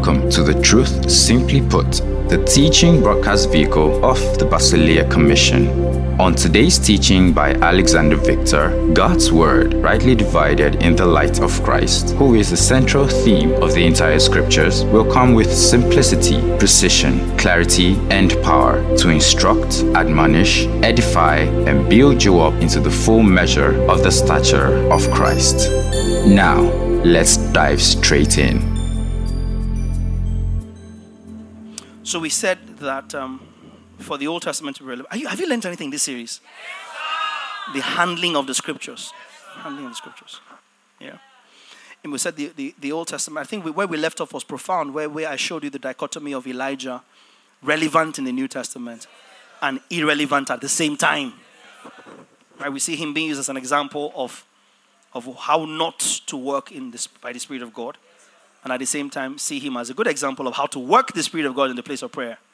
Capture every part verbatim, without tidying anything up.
Welcome to the Truth Simply Put, the teaching broadcast vehicle of the Basileia Commission. On today's teaching by Alexander Victor, God's Word rightly divided in the light of Christ, who is the central theme of the entire scriptures, will come with simplicity, precision, clarity, and power to instruct, admonish, edify, and build you up into the full measure of the stature of Christ. Now, let's dive straight in. So we said that um, for the Old Testament to be relevant. Are you, have you learned anything in this series? Yes, the handling of the scriptures. Handling of the scriptures. Yeah. And we said the, the, the Old Testament, I think we, where we left off was profound, where, where I showed you the dichotomy of Elijah, relevant in the New Testament, and irrelevant at the same time. Right? We see him being used as an example of, of how not to work in this, by the Spirit of God. And at the same time, see him as a good example of how to work the Spirit of God in the place of prayer.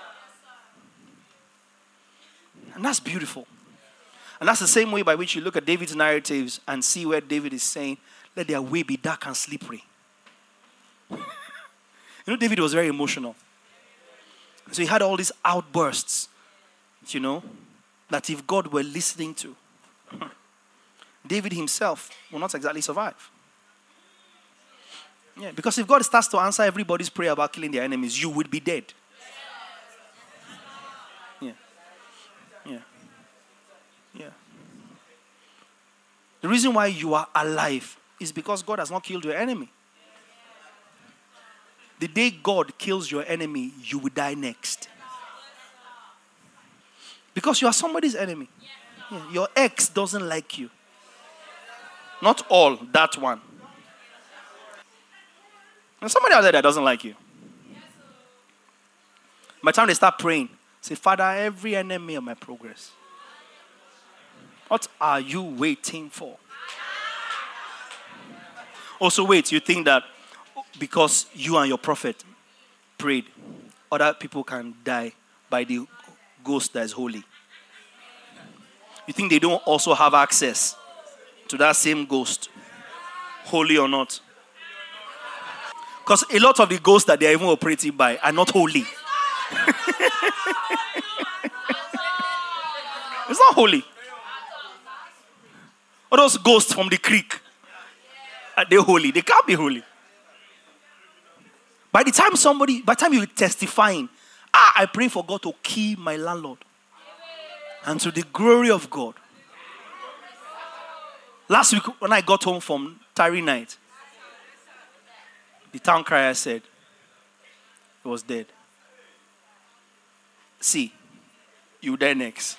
And that's beautiful. And that's the same way by which you look at David's narratives and see where David is saying, let their way be dark and slippery. You know, David was very emotional. So he had all these outbursts, you know, that if God were listening to, David himself will not exactly survive. Yeah, because if God starts to answer everybody's prayer about killing their enemies, you would be dead. Yeah. Yeah. Yeah. The reason why you are alive is because God has not killed your enemy. The day God kills your enemy, you will die next. Because you are somebody's enemy. Yeah, your ex doesn't like you. Not all, that one. And somebody out there that doesn't like you. By the time they start praying, say, Father, every enemy of my progress, what are you waiting for? Also, wait, you think that because you and your prophet prayed, other people can die by the ghost that is holy? You think they don't also have access to that same ghost, holy or not? Because a lot of the ghosts that they are even operating by are not holy. It's not holy. All those ghosts from the creek, are they holy? They can't be holy. By the time somebody, by the time you're testifying, ah, I pray for God to kill my landlord. And to the glory of God. Last week when I got home from Tarry night, the town crier said he was dead. See, you die next.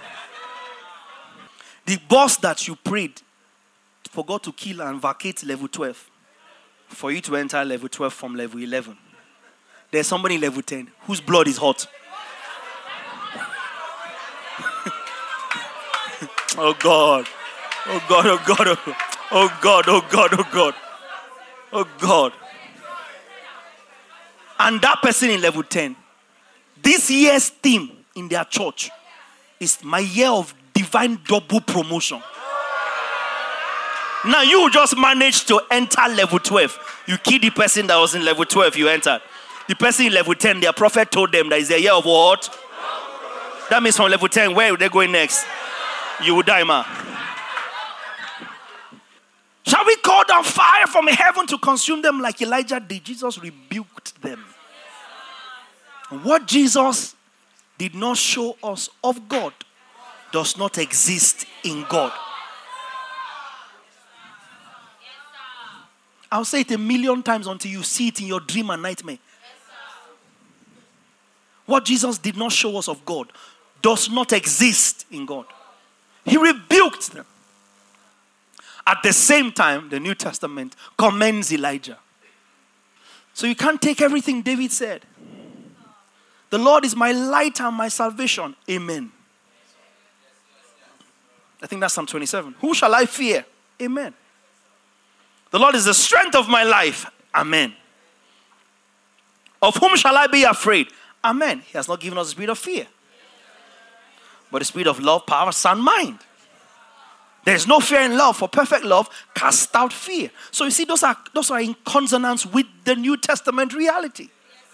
The boss that you prayed forgot to kill and vacate level twelve for you to enter level twelve from level eleven. There's somebody in level ten whose blood is hot. Oh God. Oh God, oh God, oh God, oh God, oh God, oh God. Oh God. And that person in level ten, this year's theme in their church is my year of divine double promotion. Now you just managed to enter level twelve. You killed the person that was in level twelve, you entered. The person in level ten, their prophet told them that it's a year of what? That means from level ten, where are they going next? You will die, man. Shall we call down fire from heaven to consume them like Elijah did? Jesus rebuked them. What Jesus did not show us of God does not exist in God. I'll say it a million times until you see it in your dream and nightmare. What Jesus did not show us of God does not exist in God. He rebuked them. At the same time, the New Testament commends Elijah. So you can't take everything David said. The Lord is my light and my salvation. Amen. I think that's Psalm twenty-seven. Who shall I fear? Amen. The Lord is the strength of my life. Amen. Of whom shall I be afraid? Amen. He has not given us the spirit of fear, but the spirit of love, power, sound mind. There's no fear in love, for perfect love casts out fear. So you see, those are those are in consonance with the New Testament reality.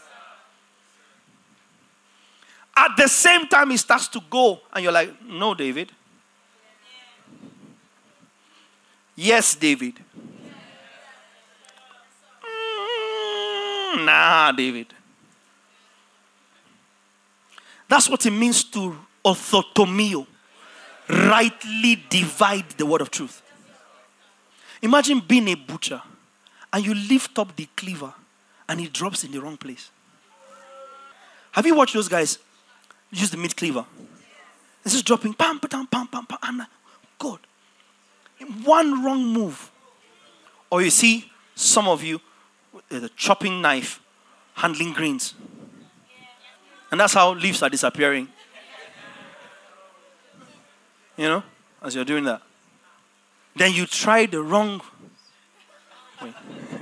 At the same time, it starts to go, and you're like, no, David. Yes, David. Mm, nah, David. That's what it means to orthotomeo. Rightly divide the word of truth. Imagine being a butcher and you lift up the cleaver and it drops in the wrong place. Have you watched those guys use the meat cleaver? It's just dropping, pam, pam, pam, pam, pam. I'm like, God. One wrong move. Or you see some of you with a chopping knife handling greens. And that's how leaves are disappearing. You know, as you're doing that. Then you try the wrong way.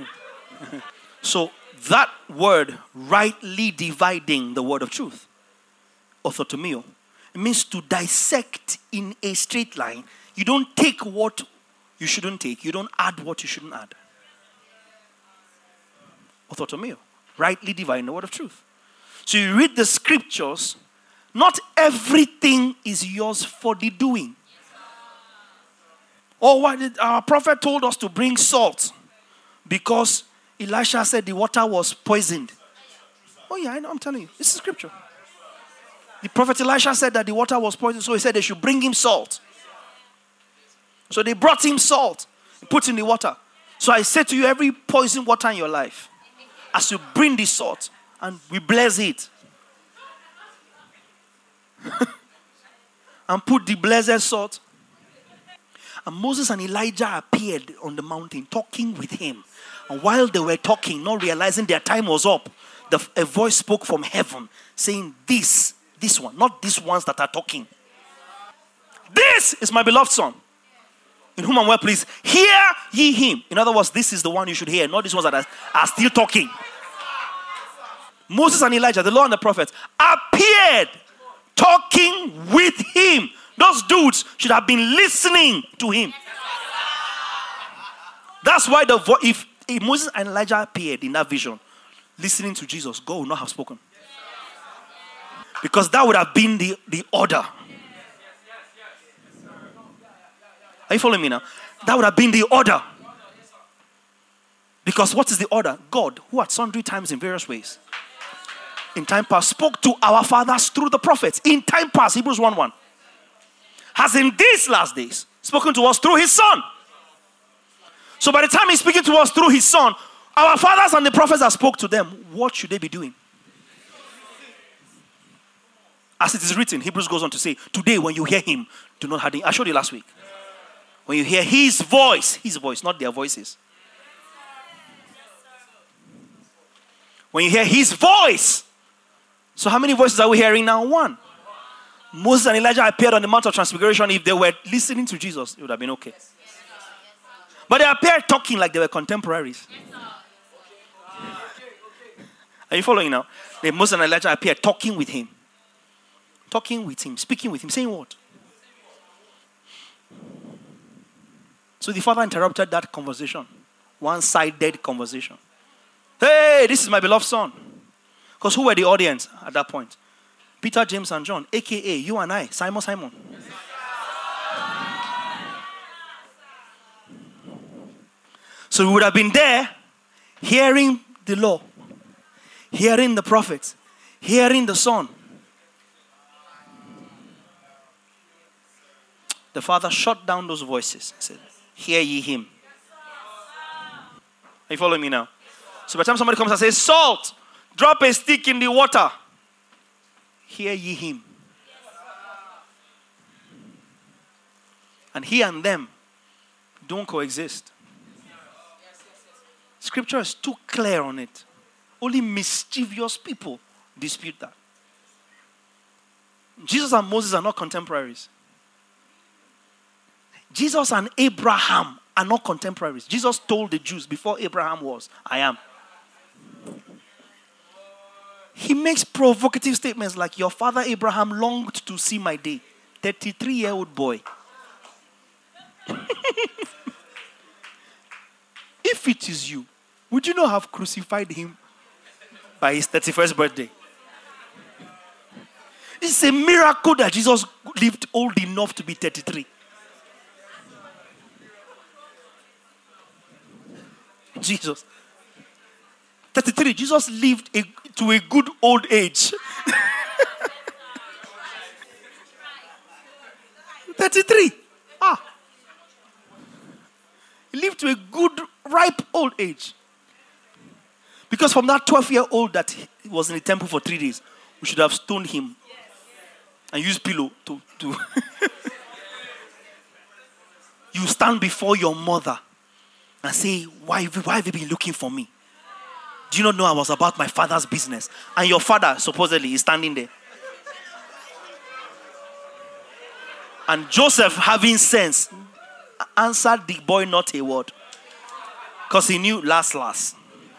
So that word, rightly dividing the word of truth, orthotomeo, it means to dissect in a straight line. You don't take what you shouldn't take. You don't add what you shouldn't add. Orthotomeo, rightly dividing the word of truth. So you read the scriptures. Not everything is yours for the doing. Oh, why did our prophet told us to bring salt? Because Elisha said the water was poisoned. Oh yeah, I know, I'm telling you. This is scripture. The prophet Elisha said that the water was poisoned, so he said they should bring him salt. So they brought him salt, put in the water. So I say to you, every poison water in your life, as you bring the salt and we bless it, and put the blessed salt. And Moses and Elijah appeared on the mountain talking with him. And while they were talking, not realizing their time was up, the, a voice spoke from heaven saying, this, this one, not these ones that are talking. This is my beloved son, in whom I'm well pleased. Hear ye him. In other words, this is the one you should hear, not these ones that are, are still talking. Moses and Elijah, the law and the prophets, appeared talking with him. Those dudes should have been listening to him. That's why the vo- if, if Moses and Elijah appeared in that vision, listening to Jesus, God would not have spoken. Because that would have been the, the order. Are you following me now? That would have been the order. Because what is the order? God, who at sundry times in various ways, in time past, spoke to our fathers through the prophets. In time past, Hebrews one one, has in these last days spoken to us through his son. So by the time he's speaking to us through his son, our fathers and the prophets that spoke to them, what should they be doing? As it is written, Hebrews goes on to say, today when you hear him, do not harden. I showed you last week. When you hear his voice, his voice, not their voices. When you hear his voice. So how many voices are we hearing now? One. Moses and Elijah appeared on the Mount of Transfiguration. If they were listening to Jesus, it would have been okay. But they appeared talking like they were contemporaries. Are you following now? The Moses and Elijah appeared talking with him. Talking with him, speaking with him, saying what? So the father interrupted that conversation. One-sided conversation. Hey, this is my beloved son. Because who were the audience at that point? Peter, James, and John, a k a you and I, Simon, Simon. So we would have been there hearing the law, hearing the prophets, hearing the son. The father shut down those voices. He said, hear ye him. Are you following me now? So by the time somebody comes and says, salt, drop a stick in the water. Hear ye him. And he and them don't coexist. Scripture is too clear on it. Only mischievous people dispute that. Jesus and Moses are not contemporaries. Jesus and Abraham are not contemporaries. Jesus told the Jews before Abraham was, I am. He makes provocative statements like, your father Abraham longed to see my day. thirty-three-year-old boy If it is you, would you not have crucified him by his thirty-first birthday? It's a miracle that Jesus lived old enough to be thirty-three. Jesus. thirty-three. Jesus lived a, to a good old age. thirty-three. Ah. He lived to a good, ripe old age. Because from that twelve-year-old that he was in the temple for three days, we should have stoned him and used pillow to... to You stand before your mother and say, why, why have you been looking for me? Do you not know I was about my father's business? And your father, supposedly, is standing there. And Joseph, having sense, answered the boy not a word. Because he knew last, last.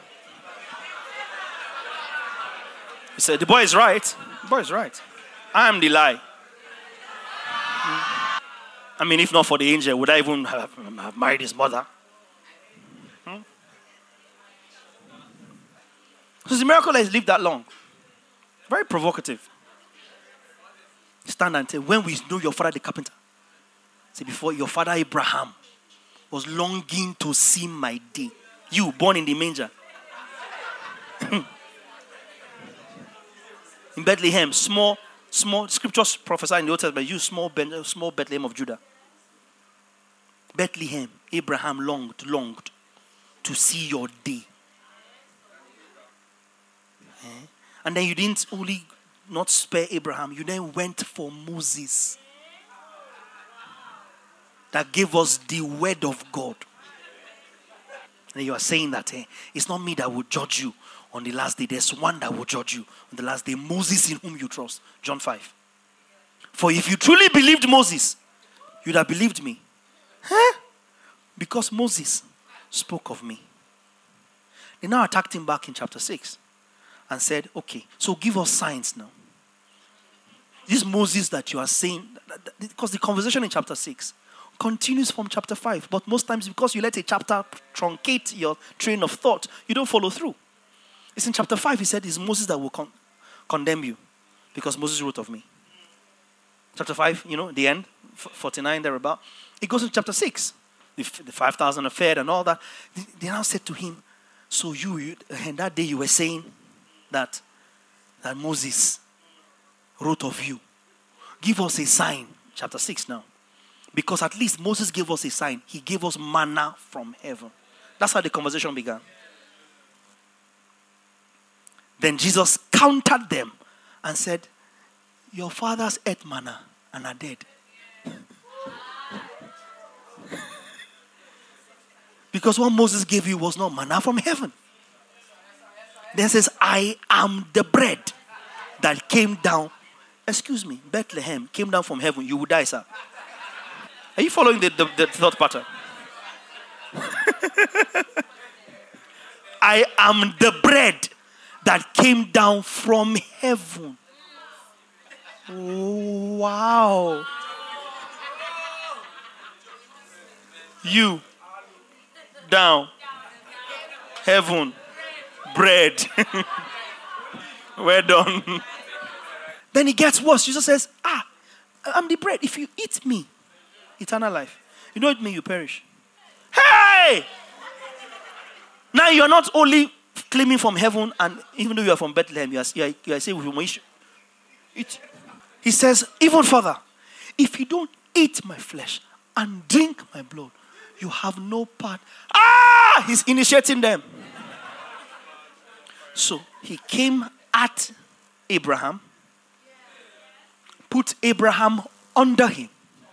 He said, the boy is right. The boy is right. I am the lie. I mean, if not for the angel, would I even have, have married his mother? Hmm? So it's a miracle that he's lived that long. Very provocative. Stand and say, when we know your father the carpenter. Say, before your father Abraham was longing to see my day. You, born in the manger. In Bethlehem, small, small, scriptures prophesy in the Old Testament, you small, small Bethlehem of Judah. Bethlehem, Abraham longed, longed to see your day. Eh? And then you didn't only not spare Abraham, you then went for Moses. That gave us the word of God. And you are saying that eh, it's not me that will judge you on the last day. There's one that will judge you on the last day. Moses in whom you trust. John five. For if you truly believed Moses, you'd have believed me. Huh? Because Moses spoke of me. They now attacked him back in chapter six and said, okay, so give us signs now. This Moses that you are saying, because the conversation in chapter six continues from chapter five, but most times because you let a chapter truncate your train of thought, you don't follow through. It's in chapter five, he said, it's Moses that will con- condemn you because Moses wrote of me. Chapter five, you know, the end, forty-nine, thereabout. It goes to chapter six, the, the five thousand are fed and all that. They, they now said to him, so you, you, and that day you were saying that, that Moses wrote of you. Give us a sign. Chapter six now. Because at least Moses gave us a sign. He gave us manna from heaven. That's how the conversation began. Then Jesus countered them and said, your fathers ate manna and are dead. Because what Moses gave you was not manna from heaven. Then says, I am the bread that came down. Excuse me, Bethlehem came down from heaven. You would die, sir. Are you following the, the, the thought pattern? I am the bread that came down from heaven. Wow. You, down, heaven, bread. We're done. Then it gets worse. Jesus says, ah, I'm the bread. If you eat me, eternal life. You don't eat me, you perish. Hey! Now you're not only claiming from heaven, and even though you are from Bethlehem, you are, you are, you are saying, eat. He says, even further, if you don't eat my flesh and drink my blood, you have no part. Ah! He's initiating them. So he came at Abraham, put Abraham under him,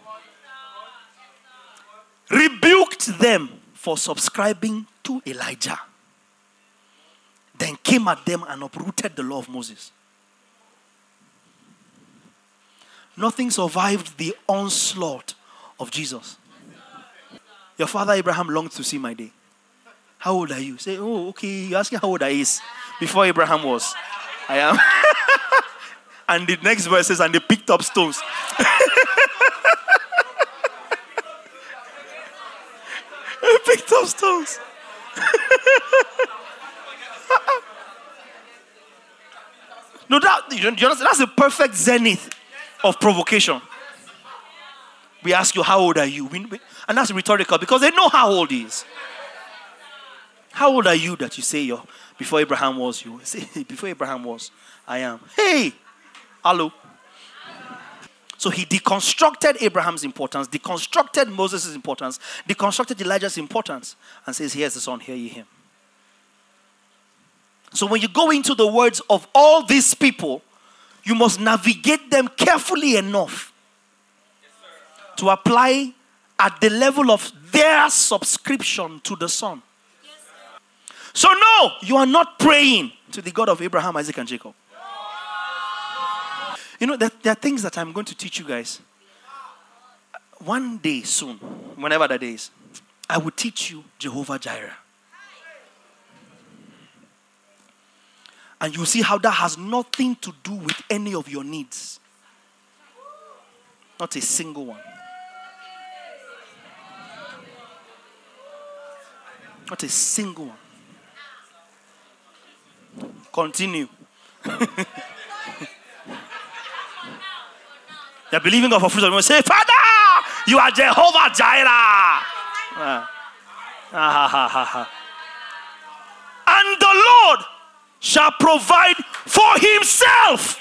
rebuked them for subscribing to Elijah, then came at them and uprooted the law of Moses. Nothing survived the onslaught of Jesus. Your father Abraham longed to see my day. How old are you? Say, oh, okay, you're asking how old I is. Before Abraham was. I am. And the next verse says, and they picked up stones. He picked up stones. No, that, you know, that's the perfect zenith of provocation. We ask you, how old are you? We, we, and that's rhetorical because they know how old he is. How old are you that you say you're, before Abraham was you? Say, before Abraham was, I am. Hey, hello. So he deconstructed Abraham's importance, deconstructed Moses' importance, deconstructed Elijah's importance, and says, here's the son, hear ye him. So when you go into the words of all these people, you must navigate them carefully enough to apply at the level of their subscription to the Son. So no, you are not praying to the God of Abraham, Isaac, and Jacob. You know, there, there are things that I'm going to teach you guys. One day soon, whenever that day is, I will teach you Jehovah Jireh. And you'll see how that has nothing to do with any of your needs. Not a single one. Not a single one. Continue. They're believing God for fruit of the womb. Say, Father, you are Jehovah Jireh. Ah. Ah, ha, ha, ha. And the Lord shall provide for himself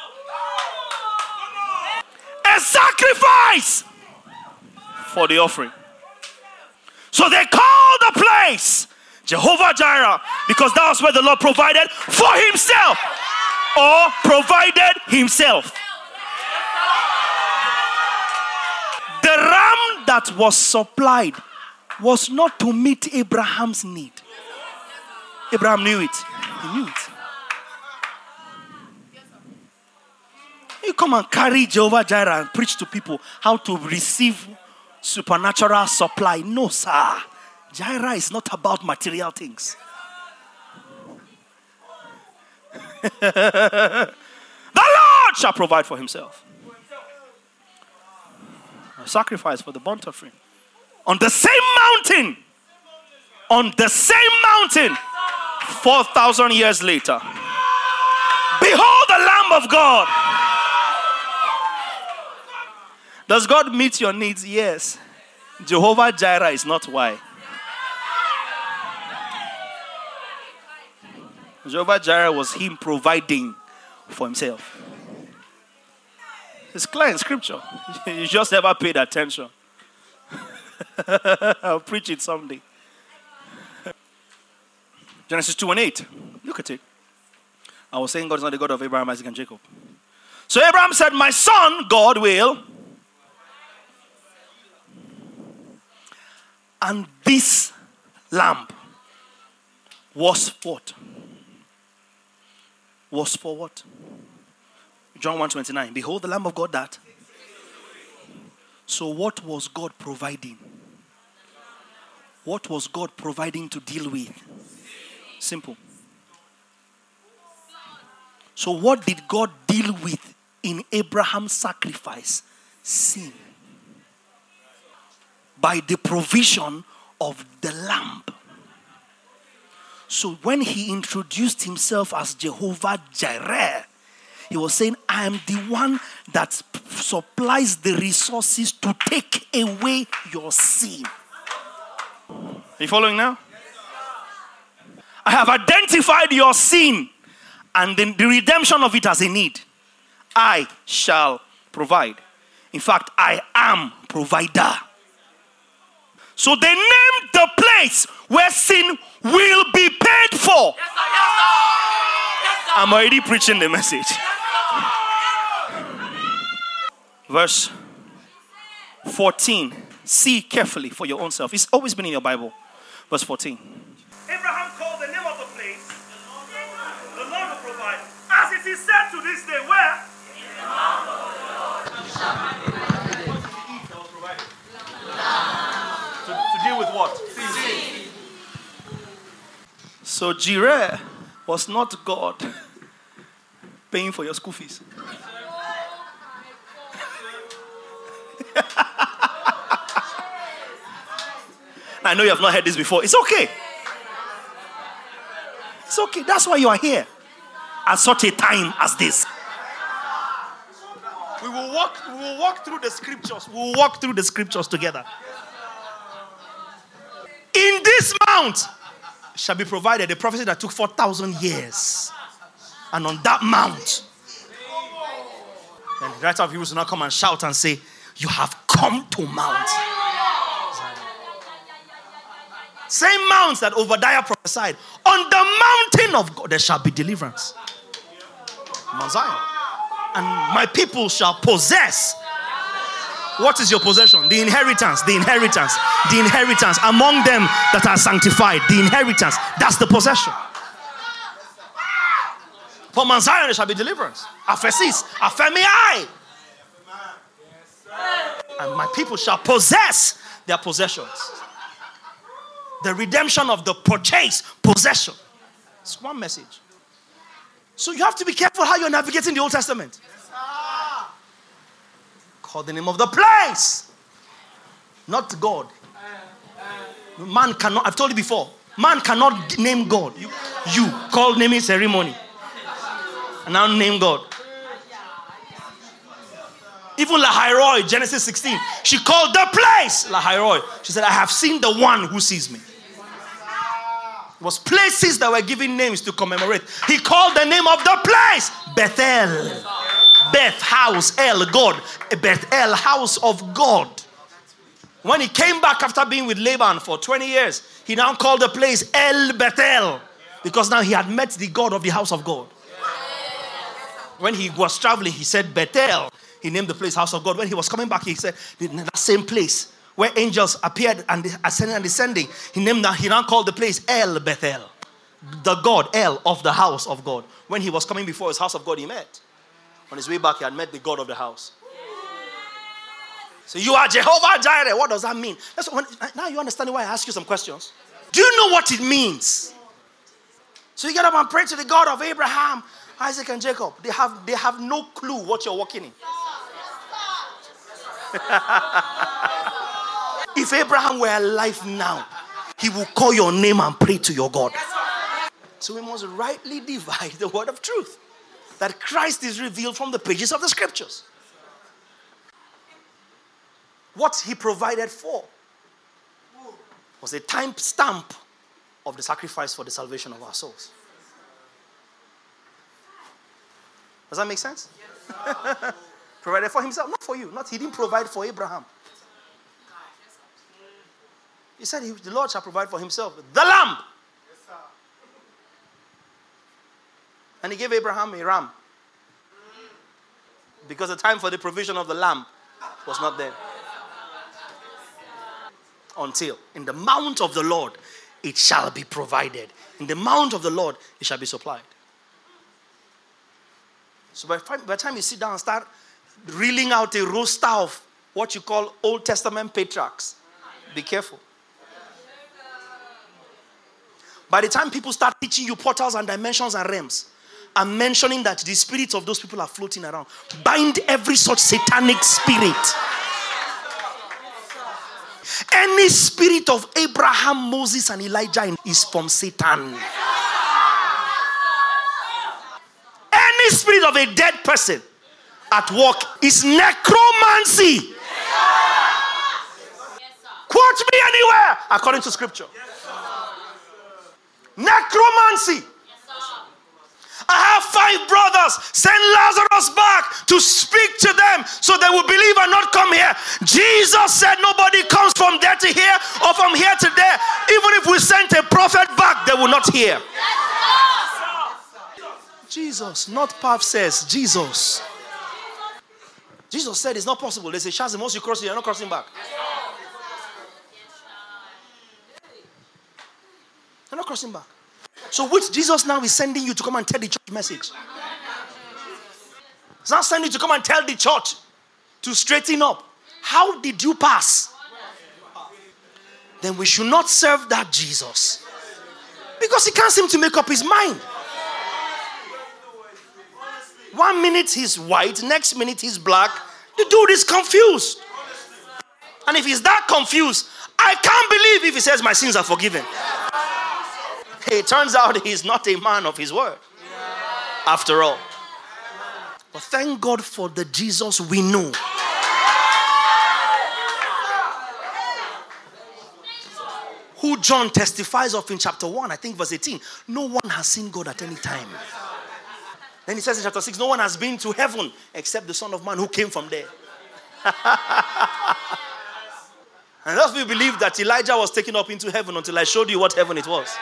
a sacrifice for the offering. So they called the place Jehovah Jireh because that was where the Lord provided for himself or provided himself. The ram that was supplied was not to meet Abraham's need. Abraham knew it. He knew it. You come and carry Jehovah Jireh and preach to people how to receive supernatural supply. No, sir. Jireh is not about material things. The Lord shall provide for himself a sacrifice for the burnt offering. On the same mountain, on the same mountain, four thousand years later, behold the Lamb of God. Does God meet your needs? Yes. Jehovah Jireh is not why. Jehovah Jireh was him providing for himself. It's clear in scripture. You just never paid attention. I'll preach it someday. Genesis two and eight. Look at it. I was saying God is not the God of Abraham, Isaac, and Jacob. So Abraham said, my son, God will. And this lamb was what? Was for what? John one twenty-nine. Behold the Lamb of God that. So what was God providing? What was God providing to deal with? Simple. So what did God deal with in Abraham's sacrifice? Sin. By the provision of the lamb. So when he introduced himself as Jehovah Jireh, he was saying, I am the one that supplies the resources to take away your sin. Are you following now? I have identified your sin and the, the redemption of it as a need. I shall provide. In fact, I am provider. So they named the place where sin will be paid for. Yes, sir. Yes, sir. Yes, sir. I'm already preaching the message. Verse fourteen. See carefully for your own self. It's always been in your Bible. Verse fourteen. Abraham called the name of the place, the Lord will provide. As it is said to this day, where? In the mouth of the Lord shall be provided. To, to deal with what? Sin. So Jireh was not God paying for your school fees. I know you have not heard this before. It's okay. It's okay. That's why you are here at such a time as this. We will walk, we will walk through the scriptures. We will walk through the scriptures together. In this mount shall be provided a prophecy that took four thousand years. And on that mount, and the writer of Hebrews will now come and shout and say, you have come to Mount Zion. Same mount that Obadiah prophesied. On the mountain of God there shall be deliverance. Mount Zion. And my people shall possess. What is your possession? The inheritance, the inheritance, the inheritance among them that are sanctified. The inheritance, that's the possession. For Mount Zion there shall be deliverance. Aphesis, aphemiai. And my people shall possess their possessions. The redemption of the purchased possession. It's one message. So you have to be careful how you're navigating the Old Testament. Call the name of the place, not God. Man cannot, I've told you before, man cannot name God. You, you call naming ceremony. And now name God. Even Lahairoi, Genesis sixteen, she called the place Lahairoi. She said, I have seen the one who sees me. It was places that were given names to commemorate. He called the name of the place Bethel. Beth, house, El, God. Bethel, house of God. When he came back after being with Laban for twenty years, he now called the place El Bethel. Because now he had met the God of the house of God. When he was traveling, he said Bethel. He named the place House of God. When he was coming back, he said, that same place where angels appeared and ascending and descending, he named that, he now called the place El Bethel. The God, El, of the house of God. When he was coming before his house of God, he met. On his way back, he had met the God of the house. So you are Jehovah Jireh. What does that mean? That's when, now you understand why I ask you some questions. Do you know what it means? So you get up and pray to the God of Abraham, Isaac, and Jacob. They have, they have no clue what you're walking in. If Abraham were alive now, he will call your name and pray to your God. So we must rightly divide the word of truth. That Christ is revealed from the pages of the scriptures. What he provided for was a time stamp of the sacrifice for the salvation of our souls. Does that make sense? Yes, provided for himself, not for you. Not he didn't provide for Abraham. He said he, the Lord shall provide for himself the lamb. Yes, and he gave Abraham a ram. Because the time for the provision of the lamb was not there. Until in the mount of the Lord it shall be provided. In the mount of the Lord it shall be supplied. So by, by the time you sit down and start reeling out a roster of what you call Old Testament patriarchs, be careful. By the time people start teaching you portals and dimensions and realms, and mentioning that the spirits of those people are floating around, bind every such satanic spirit. Any spirit of Abraham, Moses, and Elijah is from Satan. Any spirit of a dead person at work is necromancy. Quote me anywhere according to scripture. Necromancy. I have five brothers. Send Lazarus back to speak to them so they will believe and not come here. Jesus said nobody comes from there to here or from here to there. Even if we sent a prophet back, they will not hear. Jesus, not Pav says, Jesus. Jesus said it's not possible. They say, Shazim, once you cross it, you're not crossing back. You're not crossing back. So which Jesus now is sending you to come and tell the church message? He's not sending you to come and tell the church to straighten up. How did you pass? Then we should not serve that Jesus. Because he can't seem to make up his mind. One minute he's white, next minute he's black. The dude is confused. And if he's that confused, I can't believe if he says my sins are forgiven. It turns out he's not a man of his word. After all. But thank God for the Jesus we know. Who John testifies of in chapter one, I think verse eighteen. No one has seen God at any time. Then he says in chapter six, no one has been to heaven except the Son of Man who came from there. And thus we believe that Elijah was taken up into heaven until I showed you what heaven it was.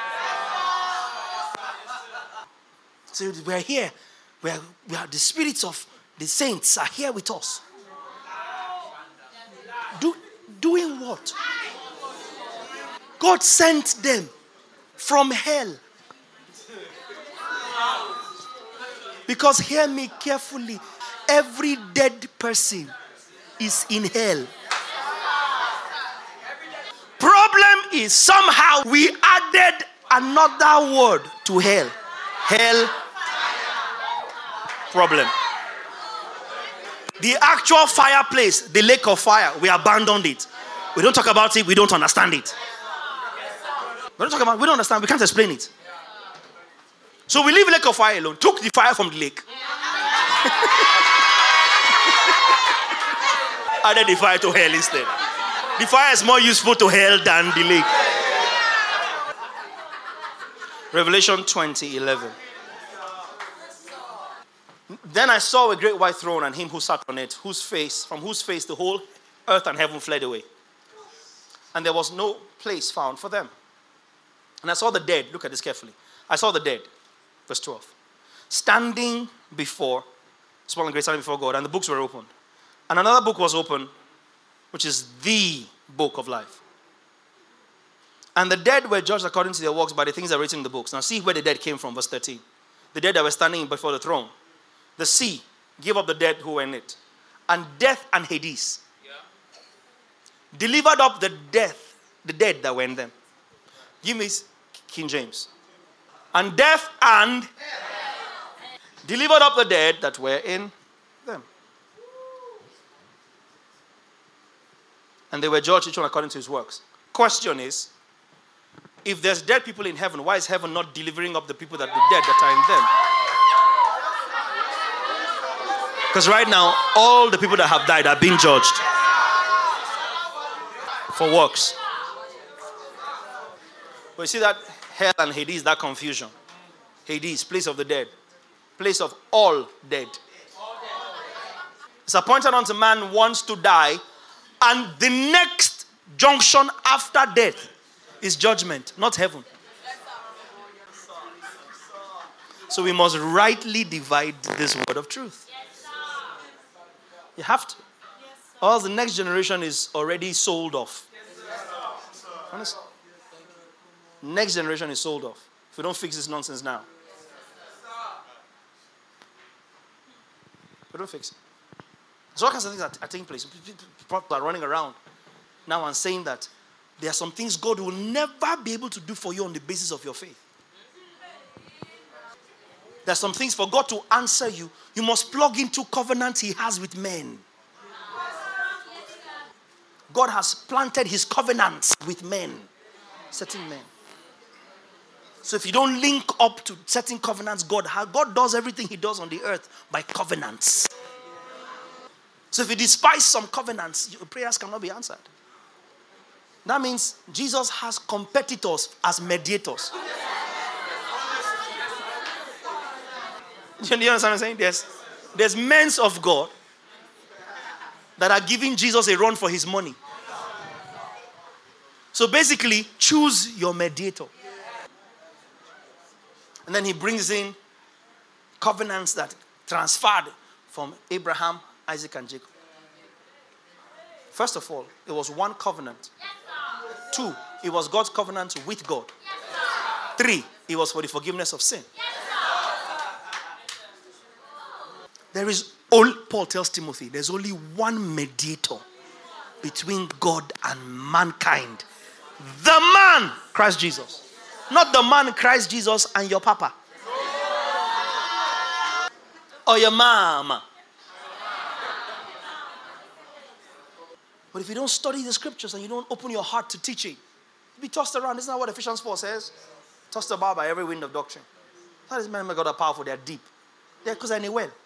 So we're here. We are, we are the spirits of the saints are here with us. Do, doing what? God sent them from hell. Because hear me carefully. Every dead person is in hell. Problem is somehow we added another word to hell. Hell. Problem. The actual fireplace, the lake of fire, we abandoned it. We don't talk about it, we don't understand it. We don't talk about it, we don't understand, we can't explain it. So we leave the lake of fire alone, took the fire from the lake. Added the fire to hell instead. The fire is more useful to hell than the lake. Revelation twenty eleven. Then I saw a great white throne and him who sat on it, whose face, from whose face the whole earth and heaven fled away. And there was no place found for them. And I saw the dead, look at this carefully. I saw the dead, verse twelve, standing before, small and great, standing before God, and the books were opened. And another book was opened, which is the book of life. And the dead were judged according to their works by the things that are written in the books. Now see where the dead came from, verse thirteen. The dead that were standing before the throne. The sea gave up the dead who were in it. And death and Hades yeah. delivered up the death, the dead that were in them. Give me King James. And death and death. Delivered up the dead that were in them. And they were judged each one according to his works. Question is, if there's dead people in heaven, why is heaven not delivering up the people that the dead that are in them? Because right now, all the people that have died are being judged for works. But you see that hell and Hades, that confusion. Hades, place of the dead. Place of all dead. It's appointed unto man once to die, and the next junction after death is judgment, not heaven. So we must rightly divide this word of truth. You have to. Or else the next generation is already sold off. Honestly. Next generation is sold off. If we don't fix this nonsense now. We don't fix it. There's all kinds of things that are taking place. People are running around now and saying that there are some things God will never be able to do for you on the basis of your faith. There are some things for God to answer you. You must plug into covenant he has with men. God has planted his covenants with men. Certain men. So if you don't link up to certain covenants, God, God does everything he does on the earth by covenants. So if you despise some covenants, your prayers cannot be answered. That means Jesus has competitors as mediators. Do you understand what I'm saying? There's, there's men of God that are giving Jesus a run for his money. So basically, choose your mediator. And then he brings in covenants that transferred from Abraham, Isaac, and Jacob. First of all, it was one covenant. Two, it was God's covenant with God. Three, it was for the forgiveness of sin. There is only, Paul tells Timothy, there's only one mediator between God and mankind. The man, Christ Jesus. Not the man, Christ Jesus, and your papa. Or your mama. But if you don't study the scriptures and you don't open your heart to teaching, you'll be tossed around. Isn't that what Ephesians four says? Tossed about by every wind of doctrine. That is men of God are powerful. They are deep. They're because they're in a well.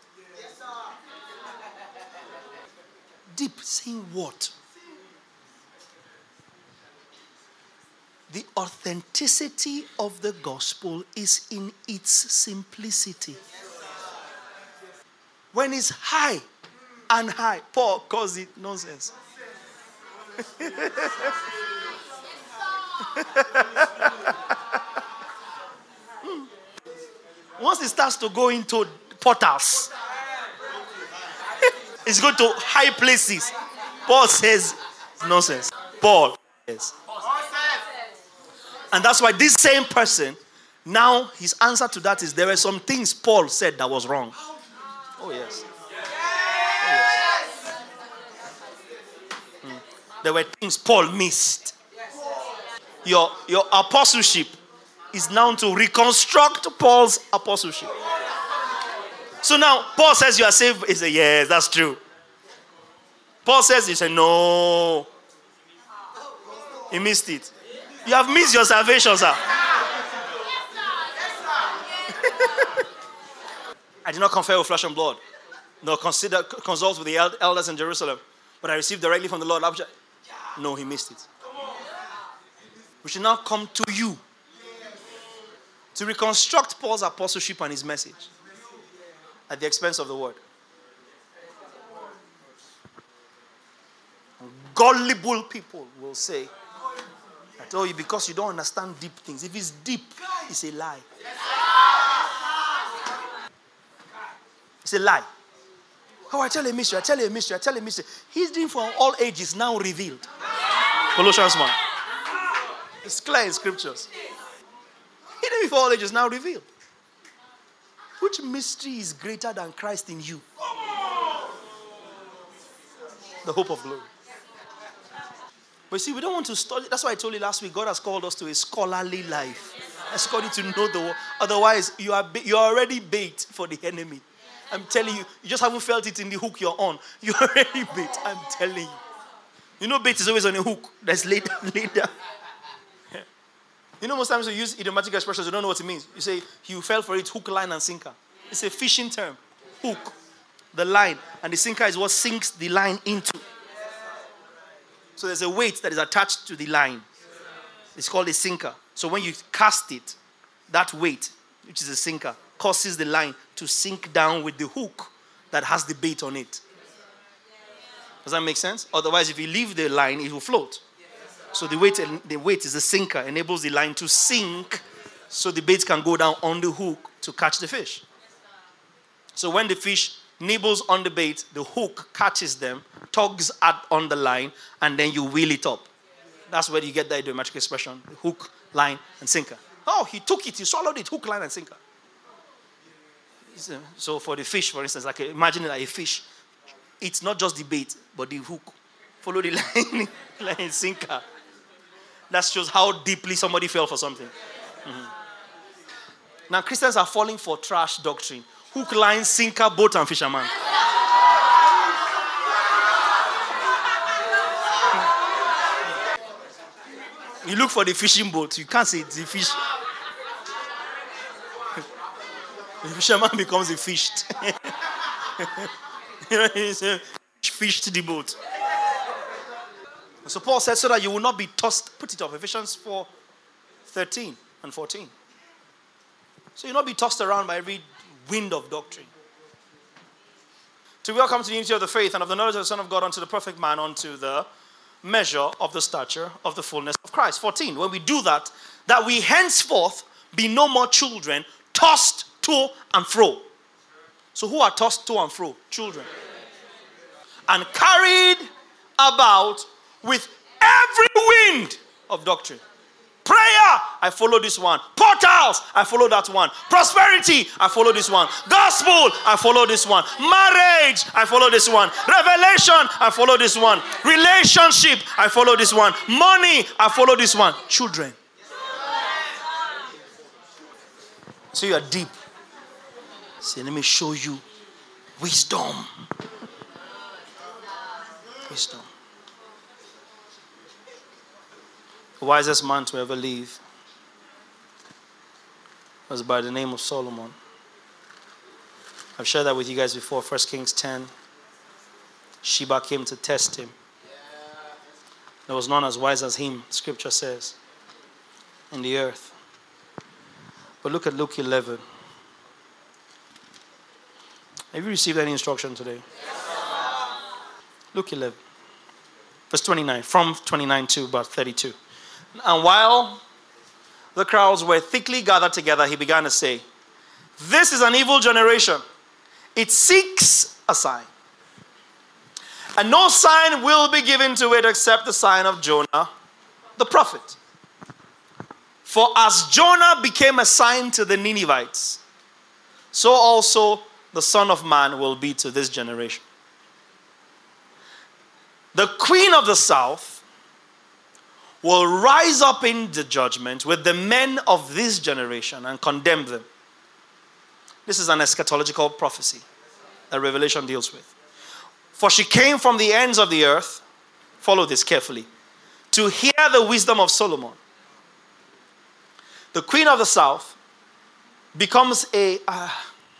Deep, saying what? The authenticity of the gospel is in its simplicity. When it's high and high, Paul calls it nonsense. Once it starts to go into portals, it's going to high places. Paul says nonsense. Paul says. And that's why this same person, now his answer to that is there were some things Paul said that was wrong. Oh yes. Oh, yes. Mm. There were things Paul missed. Your, your apostleship is now to reconstruct Paul's apostleship. So now Paul says you are saved. He says, yes, that's true. Paul says, he said, no. He missed it. You have missed your salvation, sir. I did not confer with flesh and blood, nor consider consult with the elders in Jerusalem, but I received directly from the Lord. No, he missed it. We should now come to you to reconstruct Paul's apostleship and his message at the expense of the word. Gullible people will say, I tell you, because you don't understand deep things. If it's deep, it's a lie. It's a lie. Oh, I tell a mystery, I tell you a mystery, I tell a mystery. History from all ages now revealed. Colossians one. It's clear in scriptures. Hidden before all ages now revealed. Which mystery is greater than Christ in you? The hope of glory. But you see, we don't want to study. That's why I told you last week, God has called us to a scholarly life. He's called you to know the word. Otherwise, you are ba- you're already bait for the enemy. I'm telling you, you just haven't felt it in the hook you're on. You're already bait. I'm telling you. You know bait is always on a hook that's laid, laid down. You know most times you use idiomatic expressions, you don't know what it means. You say, you fell for it, hook, line, and sinker. It's a fishing term. Hook, the line, and the sinker is what sinks the line into. So there's a weight that is attached to the line. It's called a sinker. So when you cast it, that weight, which is a sinker, causes the line to sink down with the hook that has the bait on it. Does that make sense? Otherwise, if you leave the line, it will float. So the weight, the weight is a sinker, enables the line to sink so the bait can go down on the hook to catch the fish. So when the fish nibbles on the bait, the hook catches them, tugs at on the line, and then you wheel it up. That's where you get the idiomatic expression, hook, line, and sinker. Oh, he took it, he swallowed it, hook, line, and sinker. So for the fish, for instance, like imagine it like a fish. It's not just the bait, but the hook. Follow the line, line, sinker. That shows how deeply somebody fell for something. Mm-hmm. Now Christians are falling for trash doctrine. Hook, line, sinker, boat, and fisherman. You look for the fishing boat, you can't say it's the fish. The fisherman becomes a fished. You know, he said, fished the boat. So Paul said, so that you will not be tossed. Put it up, Ephesians four, thirteen and fourteen. So you'll not be tossed around by every wind of doctrine. To welcome to the unity of the faith and of the knowledge of the Son of God unto the perfect man, unto the measure of the stature of the fullness of Christ. fourteen. When we do that, that we henceforth be no more children, tossed to and fro. So who are tossed to and fro? Children. And carried about with every wind of doctrine. Prayer, I follow this one. Portals, I follow that one. Prosperity, I follow this one. Gospel, I follow this one. Marriage, I follow this one. Revelation, I follow this one. Relationship, I follow this one. Money, I follow this one. Children. So you are deep. Say, let me show you wisdom. Wisdom. The wisest man to ever live was by the name of Solomon. I've shared that with you guys before. First Kings ten. Sheba came to test him. There was none as wise as him, scripture says, in the earth. But look at Luke eleven. Have you received any instruction today? Luke eleven. Verse twenty-nine. From twenty-nine to about thirty-two. And while the crowds were thickly gathered together, he began to say, "This is an evil generation. It seeks a sign. And no sign will be given to it except the sign of Jonah, the prophet. For as Jonah became a sign to the Ninevites, so also the Son of Man will be to this generation. The queen of the south will rise up in the judgment with the men of this generation and condemn them." This is an eschatological prophecy that Revelation deals with. "For she came from the ends of the earth," follow this carefully, "to hear the wisdom of Solomon. The queen of the south becomes a... Uh,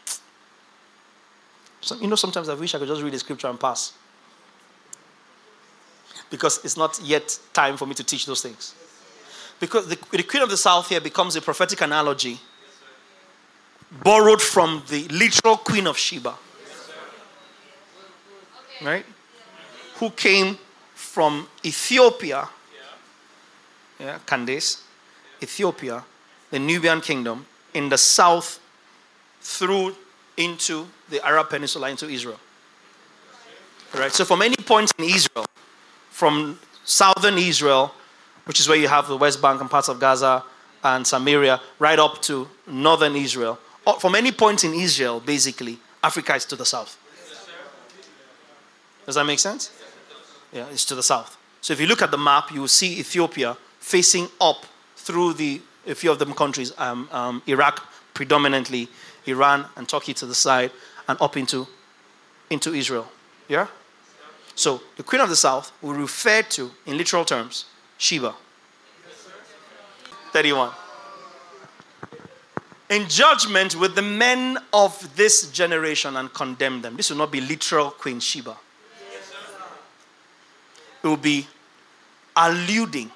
so, you know, sometimes I wish I could just read the scripture and pass. Because it's not yet time for me to teach those things. Because the, the queen of the south here becomes a prophetic analogy borrowed from the literal queen of Sheba. Right? Who came from Ethiopia. Yeah, Candace. Ethiopia, the Nubian kingdom, in the south through into the Arab Peninsula, into Israel. Right? So from any point in Israel, from southern Israel, which is where you have the West Bank and parts of Gaza and Samaria, right up to northern Israel. From any point in Israel, basically, Africa is to the south. Does that make sense? Yeah, it's to the south. So if you look at the map, you will see Ethiopia facing up through the a few of them countries, um, um, Iraq predominantly, Iran and Turkey to the side, and up into, into Israel. Yeah? So the queen of the south will refer to, in literal terms, Sheba. thirty-one. In judgment with the men of this generation and condemn them. This will not be literal Queen Sheba. It will be alluding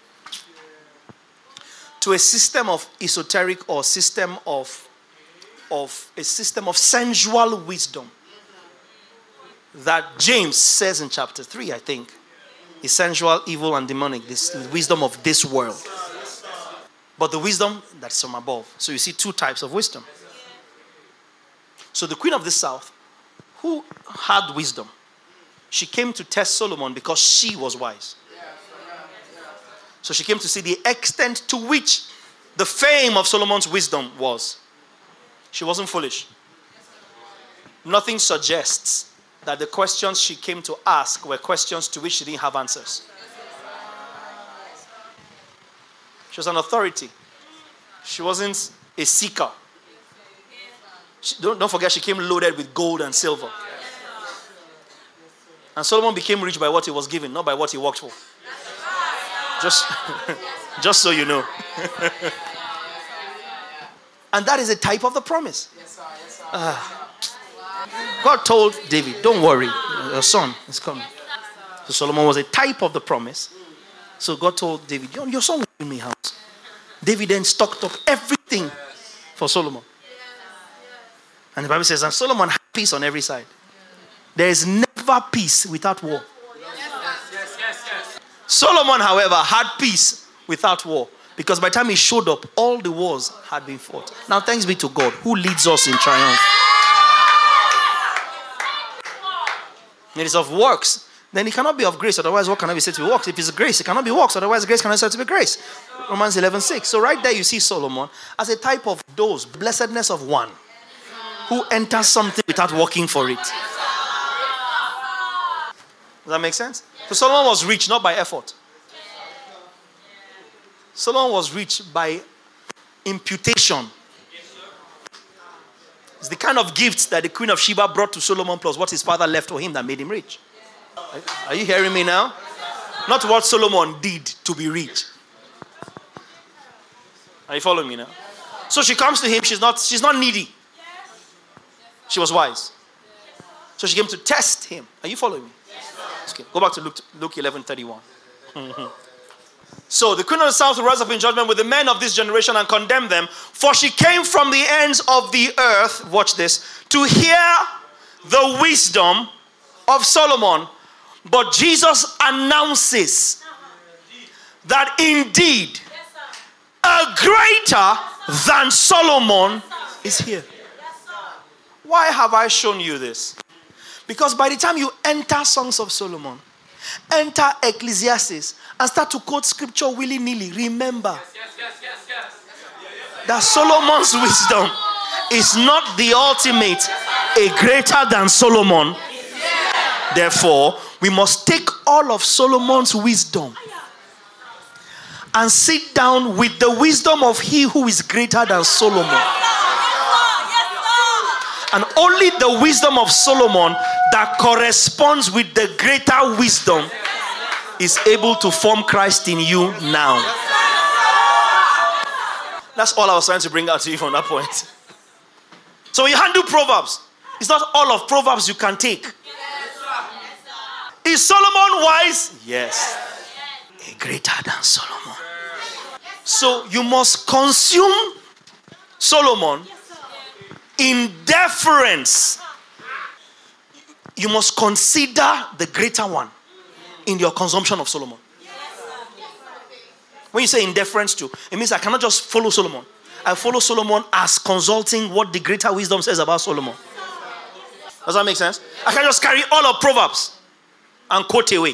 to a system of esoteric or system of, of a system of sensual wisdom that James says in chapter three, I think, is sensual, evil, and demonic. This is the wisdom of this world. But the wisdom that's from above. So you see two types of wisdom. So the queen of the south, who had wisdom, she came to test Solomon because she was wise. So she came to see the extent to which the fame of Solomon's wisdom was. She wasn't foolish. Nothing suggests that the questions she came to ask were questions to which she didn't have answers. She was an authority. She wasn't a seeker. She, don't, don't forget, she came loaded with gold and silver. And Solomon became rich by what he was given, not by what he worked for. Just, just so you know. And that is a type of the promise. Uh, God told David, don't worry, your son is coming. So Solomon was a type of the promise. So God told David, your son will bring me house. David then stocked up everything for Solomon. And the Bible says, and Solomon had peace on every side. There is never peace without war. Solomon, however, had peace without war. Because by the time he showed up, all the wars had been fought. Now, thanks be to God, who leads us in triumph. It is of works, then it cannot be of grace. Otherwise, what cannot be said to be works? If it's grace, it cannot be works. Otherwise, grace cannot be said to be grace. Romans eleven six. So right there, you see Solomon as a type of those, blessedness of one who enters something without working for it. Does that make sense? So Solomon was rich not by effort. Solomon was rich by imputation. It's the kind of gifts that the Queen of Sheba brought to Solomon plus what his father left for him that made him rich. Are you hearing me now? Not what Solomon did to be rich. Are you following me now? So she comes to him. She's not, she's not needy. She was wise. So she came to test him. Are you following me? Okay. Go back to Luke, Luke eleven thirty-one. So the queen of the south will rise up in judgment with the men of this generation and condemn them. For she came from the ends of the earth, watch this, to hear the wisdom of Solomon. But Jesus announces that indeed a greater than Solomon is here. Why have I shown you this? Because by the time you enter Songs of Solomon, enter Ecclesiastes, and start to quote scripture willy-nilly, remember that Solomon's wisdom is not the ultimate, a greater than Solomon. Therefore, we must take all of Solomon's wisdom and sit down with the wisdom of he who is greater than Solomon. And only the wisdom of Solomon that corresponds with the greater wisdom is able to form Christ in you now. That's all I was trying to bring out to you from that point. So when you handle Proverbs, it's not all of Proverbs you can take. Is Solomon wise? Yes. A greater than Solomon. So you must consume Solomon in deference. You must consider the greater one in your consumption of Solomon. When you say in deference to, it means I cannot just follow Solomon. I follow Solomon as consulting what the greater wisdom says about Solomon. Does that make sense? I can just carry all of Proverbs and quote away.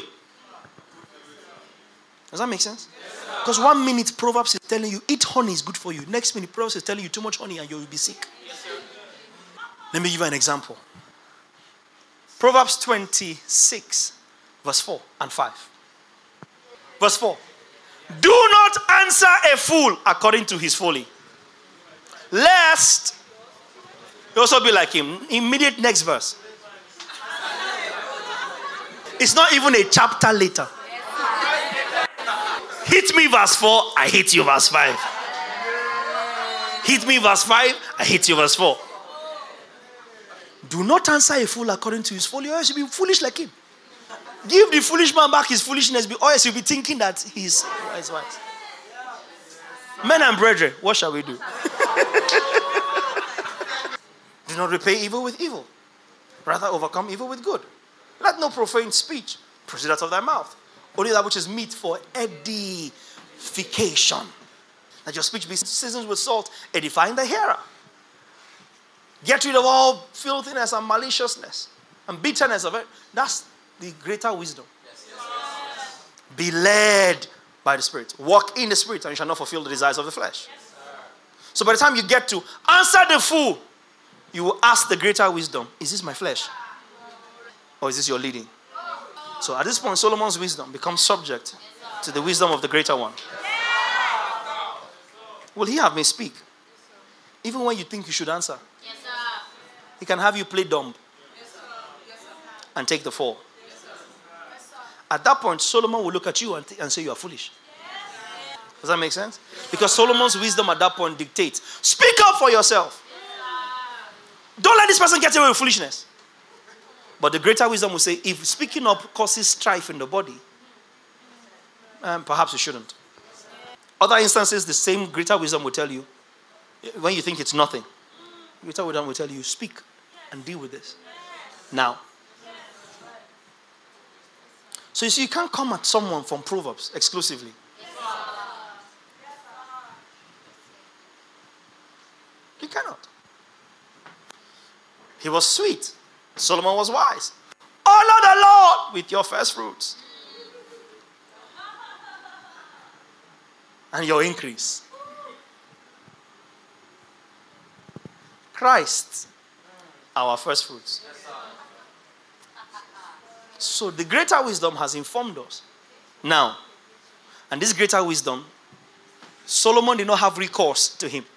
Does that make sense? Because one minute Proverbs is telling you eat honey is good for you. Next minute Proverbs is telling you too much honey and you will be sick. Let me give you an example. Proverbs twenty-six, verse four and five. Verse four. Do not answer a fool according to his folly, lest you also be like him. Immediate next verse. It's not even a chapter later. Hit me verse four, I hit you verse five. Hit me verse five, I hit you verse four. Do not answer a fool according to his folly, or else you'll be foolish like him. Give the foolish man back his foolishness, or else you'll be thinking that he's wise, wise. Men and brethren, what shall we do? Do not repay evil with evil. Rather overcome evil with good. Let no profane speech proceed out of thy mouth. Only that which is meet for edification. Let your speech be seasoned with salt, edifying the hearer. Get rid of all filthiness and maliciousness and bitterness of it. That's the greater wisdom. Yes, yes, yes. Be led by the Spirit. Walk in the Spirit and you shall not fulfill the desires of the flesh. Yes, so by the time you get to answer the fool, you will ask the greater wisdom, is this my flesh? Or is this your leading? So at this point, Solomon's wisdom becomes subject to the wisdom of the greater one. Will he have me speak? Even when you think you should answer. Yes, sir. He can have you play dumb. Yes, sir. Yes, sir. And take the fall. Yes, sir. Yes, sir. At that point, Solomon will look at you and, th- and say you are foolish. Yes. Does that make sense? Yes, because Solomon's wisdom at that point dictates. Speak up for yourself. Yes, don't let this person get away with foolishness. But the greater wisdom will say, if speaking up causes strife in the body, um, perhaps you shouldn't. Other instances, the same greater wisdom will tell you, when you think it's nothing, greater wisdom will tell you, speak and deal with this now. So you see, you can't come at someone from Proverbs exclusively. You cannot. He was sweet. Solomon was wise. Honor the Lord with your first fruits and your increase. Christ, our first fruits. So the greater wisdom has informed us. Now, and this greater wisdom, Solomon did not have recourse to him.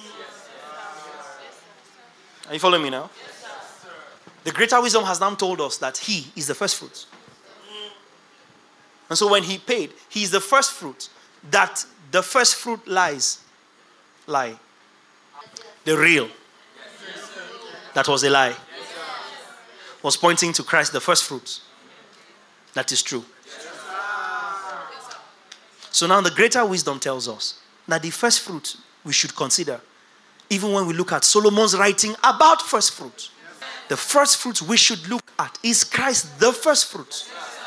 Are you following me now? The greater wisdom has now told us that he is the first fruit. And so when he paid, he is the first fruit. That the first fruit lies lie. The real. That was a lie. Was pointing to Christ, the first fruits. That is true. So now the greater wisdom tells us that the first fruit we should consider, even when we look at Solomon's writing about first fruits. The first fruits we should look at is Christ, the first fruits.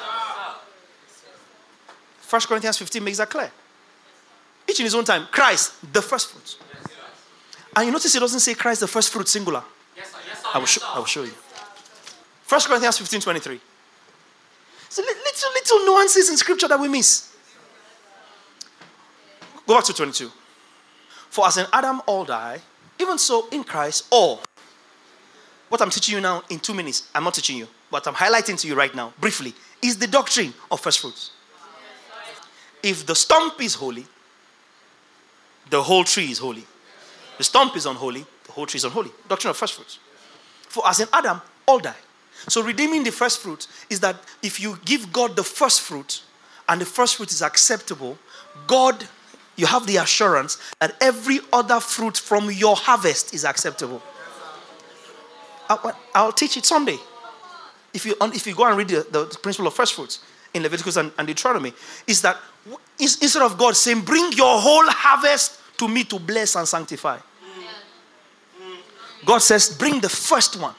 First Corinthians fifteen makes that clear. Each in his own time, Christ, the first fruits. And you notice it doesn't say Christ, the first fruit, singular. I will, show, I will show you. First Corinthians fifteen twenty-three. So little, little nuances in scripture that we miss. Go back to twenty-two. For as in Adam all die, even so in Christ all. What I'm teaching you now in two minutes, I'm not teaching you, but I'm highlighting to you right now, briefly, is the doctrine of first fruits. If the stump is holy, the whole tree is holy. The stump is unholy, the whole tree is unholy. Doctrine of first fruits. For as in Adam, all die. So redeeming the first fruit is that if you give God the first fruit, and the first fruit is acceptable, God, you have the assurance that every other fruit from your harvest is acceptable. I'll, I'll teach it Sunday. If you if you go and read the, the principle of first fruits in Leviticus and, and Deuteronomy, is that instead of God saying, bring your whole harvest to me to bless and sanctify, God says, bring the first one.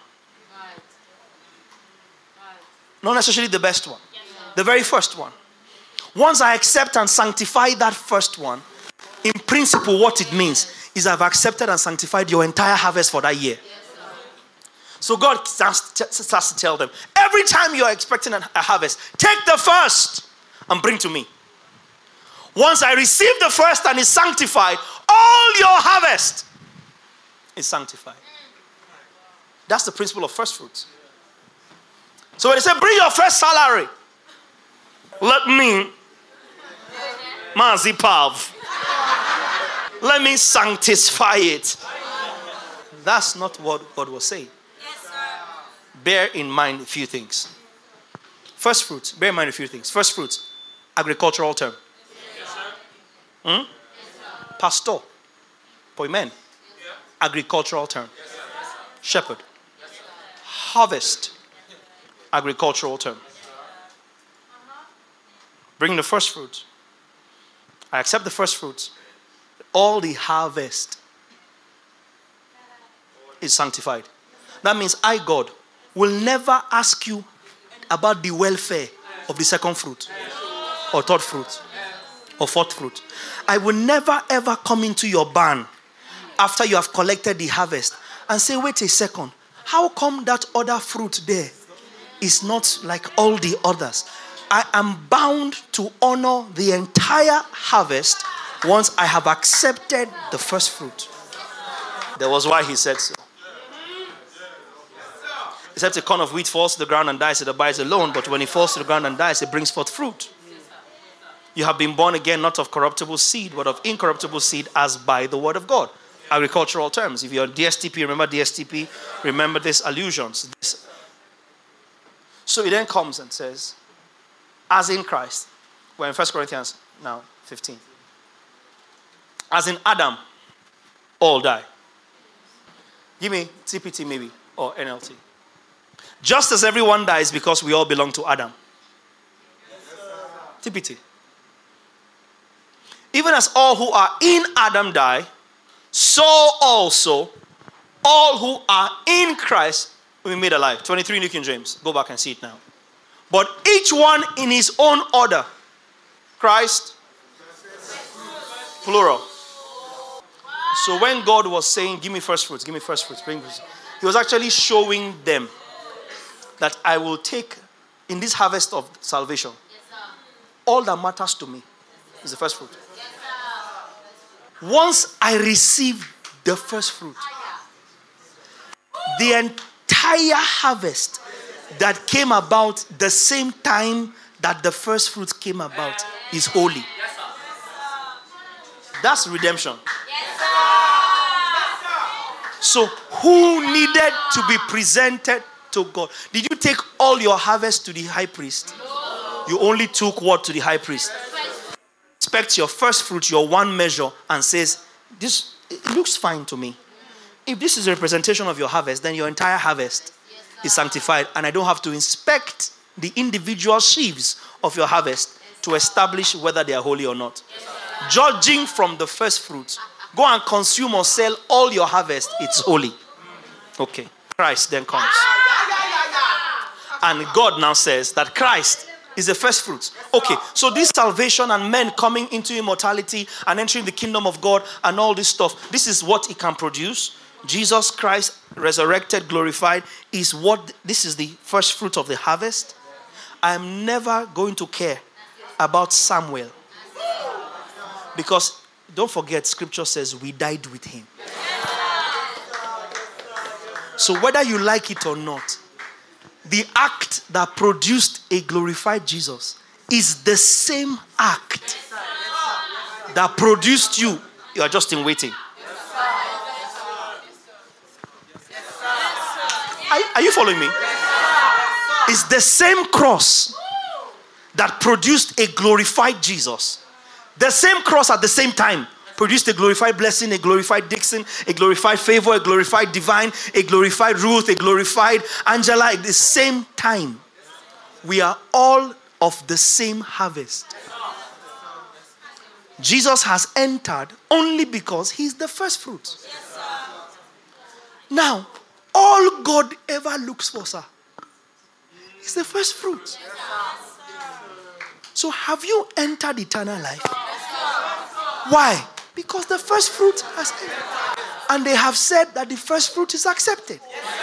Not necessarily the best one. The very first one. Once I accept and sanctify that first one, in principle what it means is I've accepted and sanctified your entire harvest for that year. So God starts to tell them, every time you're expecting a harvest, take the first and bring to me. Once I receive the first and is sanctified, all your harvest is sanctified. That's the principle of first fruits. So when they say, bring your first salary, let me, mazipav, let me sanctify it. That's not what God was saying. Bear in mind a few things. First fruits, bear in mind a few things. First fruits, agricultural term. Yes, sir. Hmm? Yes, sir. Pastor, poimen, Yeah. agricultural term. Yes, sir. Shepherd, Yes, sir. harvest, agricultural term. Bring the first fruits. I accept the first fruits. All the harvest is sanctified. That means I, God, will never ask you about the welfare of the second fruit or third fruit or fourth fruit. I will never ever come into your barn after you have collected the harvest and say, wait a second, how come that other fruit there is not like all the others? I am bound to honor the entire harvest once I have accepted the first fruit. That was why he said so. Except a corn of wheat falls to the ground and dies, it abides alone. But when it falls to the ground and dies, it brings forth fruit. You have been born again, not of corruptible seed, but of incorruptible seed, as by the word of God. Agricultural terms. If you're D S T P, remember D S T P, remember these allusions. This. So he then comes and says, as in Christ. We're in First Corinthians now, fifteen. As in Adam, all die. Give me T P T maybe, or N L T. Just as everyone dies because we all belong to Adam. T P T. Even as all who are in Adam die, so also all who are in Christ will be made alive. twenty-three New King James. Go back and see it now. But each one in his own order. Christ, plural. So when God was saying, give me first fruits, give me first fruits, bring fruits, he was actually showing them that I will take in this harvest of salvation, all that matters to me is the first fruit. Once I receive the first fruit, the entire harvest that came about the same time that the first fruit came about is holy. That's redemption. So who needed to be presented to God? Did you take all your harvest to the high priest? You only took what to the high priest? Expect your first fruit, your one measure, and says, this it looks fine to me. If this is a representation of your harvest, then your entire harvest is sanctified, and I don't have to inspect the individual sheaves of your harvest to establish whether they are holy or not. Judging from the first fruits, go and consume or sell all your harvest, it's holy. Okay, Christ then comes. And God now says that Christ is the first fruits. Okay, so this salvation and men coming into immortality and entering the kingdom of God and all this stuff, this is what it can produce. Jesus Christ, resurrected, glorified, is what, this is the first fruit of the harvest. I'm never going to care about Samuel. Because don't forget, scripture says we died with him. So whether you like it or not, the act that produced a glorified Jesus is the same act that produced you. You are just in waiting. Are, are you following me? It's the same cross that produced a glorified Jesus. The same cross at the same time produced a glorified Blessing, a glorified Dixon, a glorified Favor, a glorified Divine, a glorified Ruth, a glorified Angela. At the same time, we are all of the same harvest. Jesus has entered only because he's the first fruit. Now, all God ever looks for, sir, is the first fruit. So have you entered eternal life? Why? Because the first fruit has entered. And they have said that the first fruit is accepted.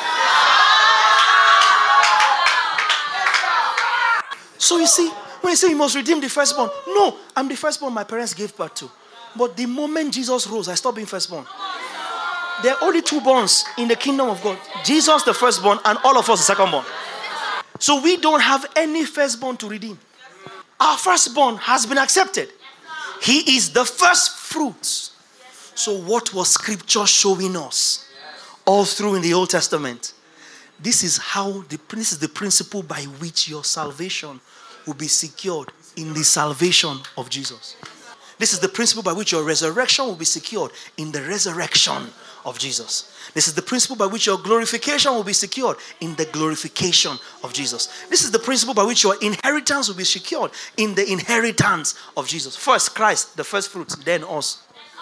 So you see, when you say you must redeem the firstborn, no, I'm the firstborn my parents gave birth to. But the moment Jesus rose, I stopped being firstborn. There are only two borns in the kingdom of God. Jesus the firstborn and all of us the secondborn. So we don't have any firstborn to redeem. Our firstborn has been accepted. He is the first fruits. So what was scripture showing us all through in the Old Testament? This is how the, this is the principle by which your salvation will be secured in the salvation of Jesus. This is the principle by which your resurrection will be secured in the resurrection of Jesus. This is the principle by which your glorification will be secured in the glorification of Jesus. This is the principle by which your inheritance will be secured in the inheritance of Jesus. First Christ, the first fruits, then us.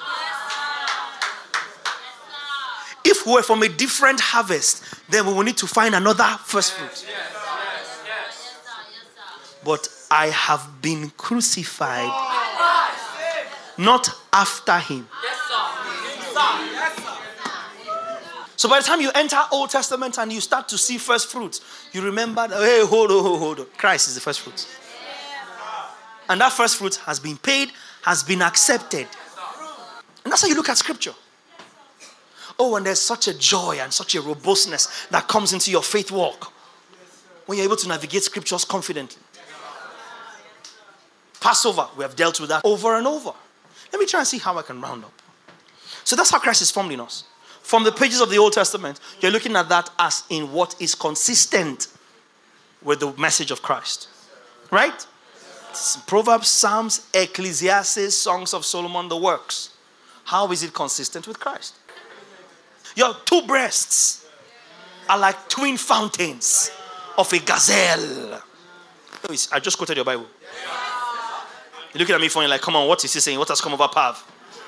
If we were from a different harvest, then we will need to find another first fruit. But I have been crucified, not after him. So by the time you enter Old Testament and you start to see first fruits, you remember that, hey, hold on, hold on. Christ is the first fruit. And that first fruit has been paid, has been accepted. And that's how you look at scripture. Oh, and there's such a joy and such a robustness that comes into your faith walk when you're able to navigate scriptures confidently. Passover, we have dealt with that over and over. Let me try and see how I can round up. So that's how Christ is formed in us. From the pages of the Old Testament, you're looking at that as in what is consistent with the message of Christ. Right? Proverbs, Psalms, Ecclesiastes, Songs of Solomon, the works. How is it consistent with Christ? Your two breasts are like twin fountains of a gazelle. I just quoted your Bible. You're looking at me funny like, come on, what is he saying? What has come over Pav?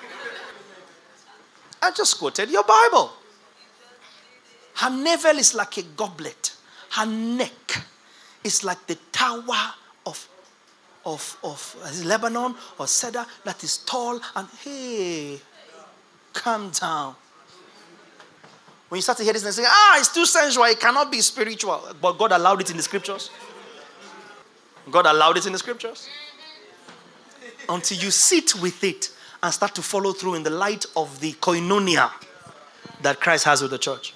I just quoted your Bible. Her navel is like a goblet. Her neck is like the tower of, of, of uh, Lebanon or Cedar that is tall. And hey, calm down. When you start to hear this and say, ah, it's too sensual, it cannot be spiritual. But God allowed it in the scriptures. God allowed it in the scriptures. Until you sit with it and start to follow through in the light of the koinonia that Christ has with the church.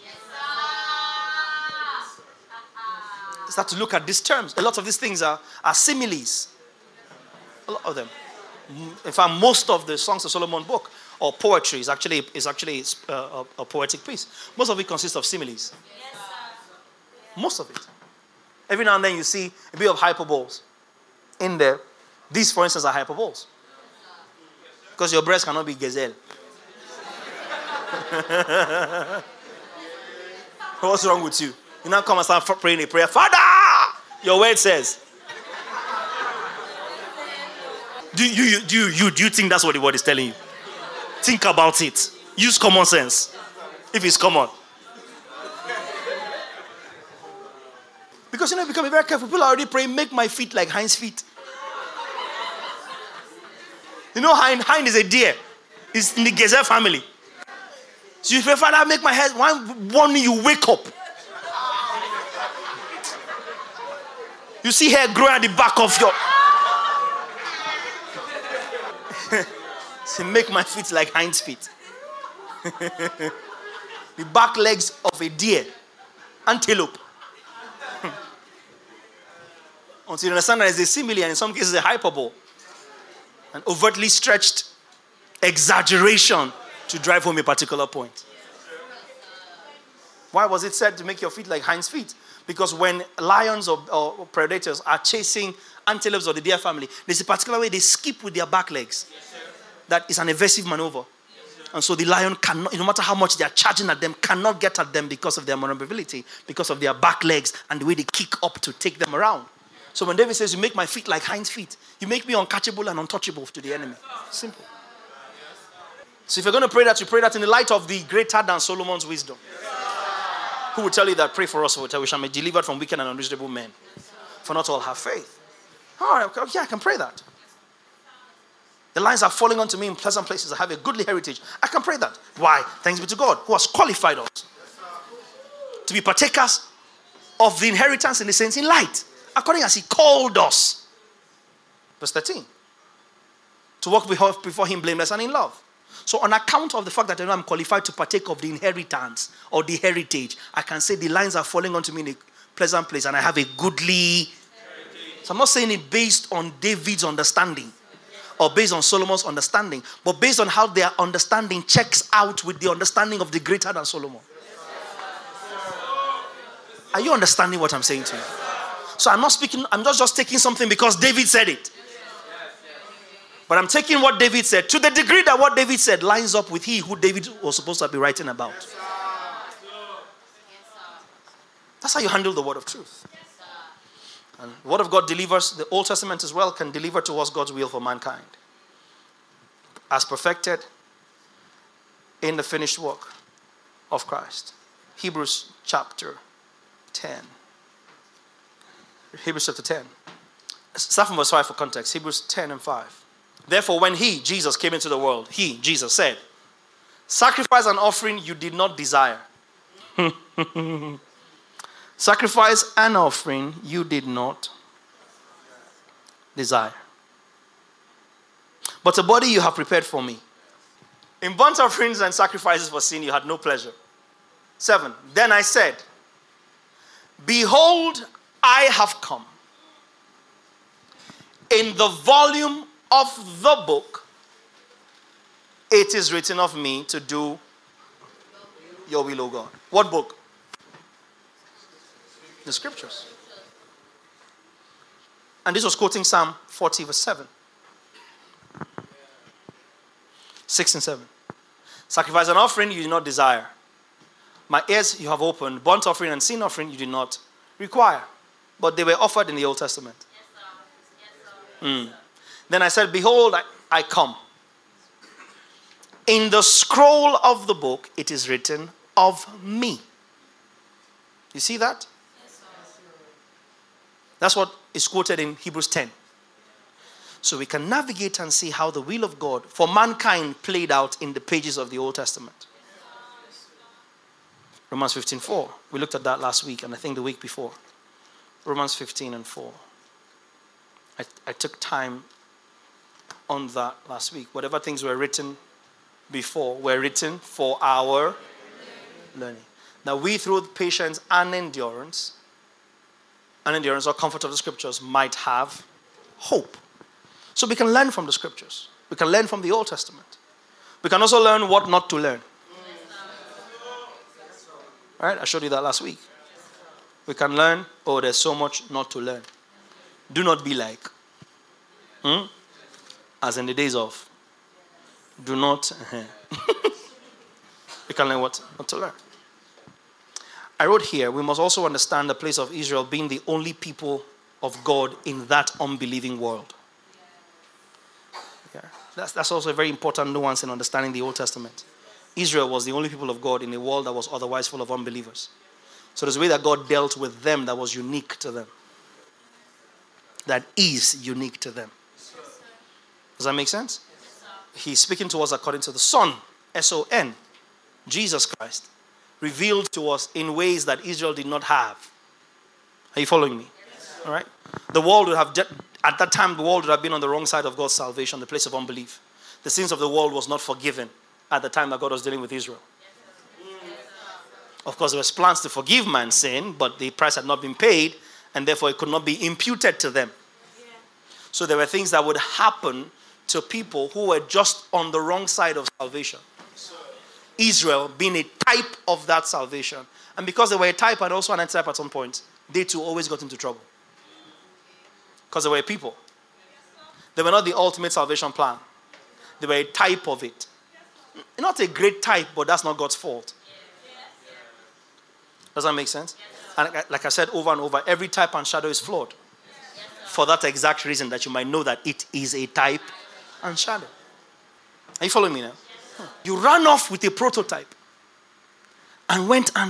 Start to look at these terms. A lot of these things are, are similes. A lot of them. In fact, most of the Songs of Solomon book or poetry is actually, is actually a, a, a poetic piece. Most of it consists of similes. Most of it. Every now and then you see a bit of hyperboles in there. These, for instance, are hyperboles. Because your breast cannot be gazelle. What's wrong with you? You now come and start praying a prayer. Father, your word says. Do you, you, do, you, you, do you think that's what the word is telling you? Think about it. Use common sense. If it's common. Because you know, become very careful. People are already praying, make my feet like Hind's feet. You know, Hind, Hind is a deer. It's in the Gezer family. So you say, Father, make my head. One morning you wake up. You see hair growing at the back of your. So make my feet like Hind's feet. The back legs of a deer. Antelope. Until you understand that it's a simile and in some cases a hyperbole. An overtly stretched exaggeration to drive home a particular point. Why was it said to make your feet like Hind's feet? Because when lions or, or predators are chasing antelopes or the deer family, there's a particular way they skip with their back legs. That is an evasive maneuver. And so the lion cannot, no matter how much they are charging at them, cannot get at them because of their maneuverability, because of their back legs and the way they kick up to take them around. So when David says, you make my feet like Hind's feet, you make me uncatchable and untouchable to the enemy. Simple. So if you're going to pray that, you pray that in the light of the greater than Solomon's wisdom. Who will tell you that, pray for us, we shall be delivered from wicked and unreasonable men. For not all have faith. All right, okay, yeah, I can pray that. The lines are falling onto me in pleasant places. I have a goodly heritage. I can pray that. Why? Thanks be to God who has qualified us to be partakers of the inheritance in the saints in light, according as he called us. Verse thirteen. To walk before him blameless and in love. So on account of the fact that I know I'm qualified to partake of the inheritance or the heritage, I can say the lines are falling onto me in a pleasant place and I have a goodly heritage. So I'm not saying it based on David's understanding or based on Solomon's understanding, but based on how their understanding checks out with the understanding of the greater than Solomon. Are you understanding what I'm saying to you? So I'm not speaking, I'm not just taking something because David said it. But I'm taking what David said to the degree that what David said lines up with he who David was supposed to be writing about. That's how you handle the word of truth. And the word of God delivers, the Old Testament as well can deliver to us God's will for mankind. As perfected in the finished work of Christ. Hebrews chapter ten. Hebrews chapter ten. Start from verse five for context. Hebrews ten and five. Therefore, when he, Jesus, came into the world, he, Jesus, said, sacrifice and offering you did not desire. Sacrifice and offering you did not desire. But a body you have prepared for me. In burnt offerings and sacrifices for sin you had no pleasure. Seven. Then I said, behold, I have come. In the volume of the book, it is written of me to do your will, O God. What book? The scriptures. And this was quoting Psalm forty verse seven. Six and seven. Sacrifice and offering you do not desire. My ears you have opened. Burnt offering and sin offering you do not require. But they were offered in the Old Testament. Mm. Then I said, behold, I, I come. In the scroll of the book, it is written of me. You see that? That's what is quoted in Hebrews ten. So we can navigate and see how the will of God for mankind played out in the pages of the Old Testament. Romans fifteen four. We looked at that last week and I think the week before. Romans fifteen and four. I, I took time on that last week. Whatever things were written before were written for our learning. Now we, through patience and endurance, and endurance or comfort of the scriptures, might have hope. So we can learn from the scriptures. We can learn from the Old Testament. We can also learn what not to learn. All right, I showed you that last week. We can learn, oh, there's so much not to learn. Do not be like. Hmm? As in the days of. Do not. Uh-huh. can learn what, what to learn. I wrote here, we must also understand the place of Israel being the only people of God in that unbelieving world. Yeah. That's, that's also a very important nuance in understanding the Old Testament. Israel was the only people of God in a world that was otherwise full of unbelievers. So there's a way that God dealt with them that was unique to them. That is unique to them. Does that make sense? He's speaking to us according to the Son, S O N, Jesus Christ, revealed to us in ways that Israel did not have. Are you following me? Yes, all right. The world would have, at that time, the world would have been on the wrong side of God's salvation, the place of unbelief. The sins of the world was not forgiven at the time that God was dealing with Israel. Of course, there was plans to forgive man's sin, but the price had not been paid, and therefore it could not be imputed to them. So there were things that would happen to people who were just on the wrong side of salvation. Israel being a type of that salvation. And because they were a type and also an antitype at some point, they too always got into trouble. Because they were a people. They were not the ultimate salvation plan. They were a type of it. Not a great type, but that's not God's fault. Does that make sense? And like I said over and over, every type and shadow is flawed. For that exact reason, that you might know that it is a type and shadow. Are you following me now? You ran off with a prototype and went and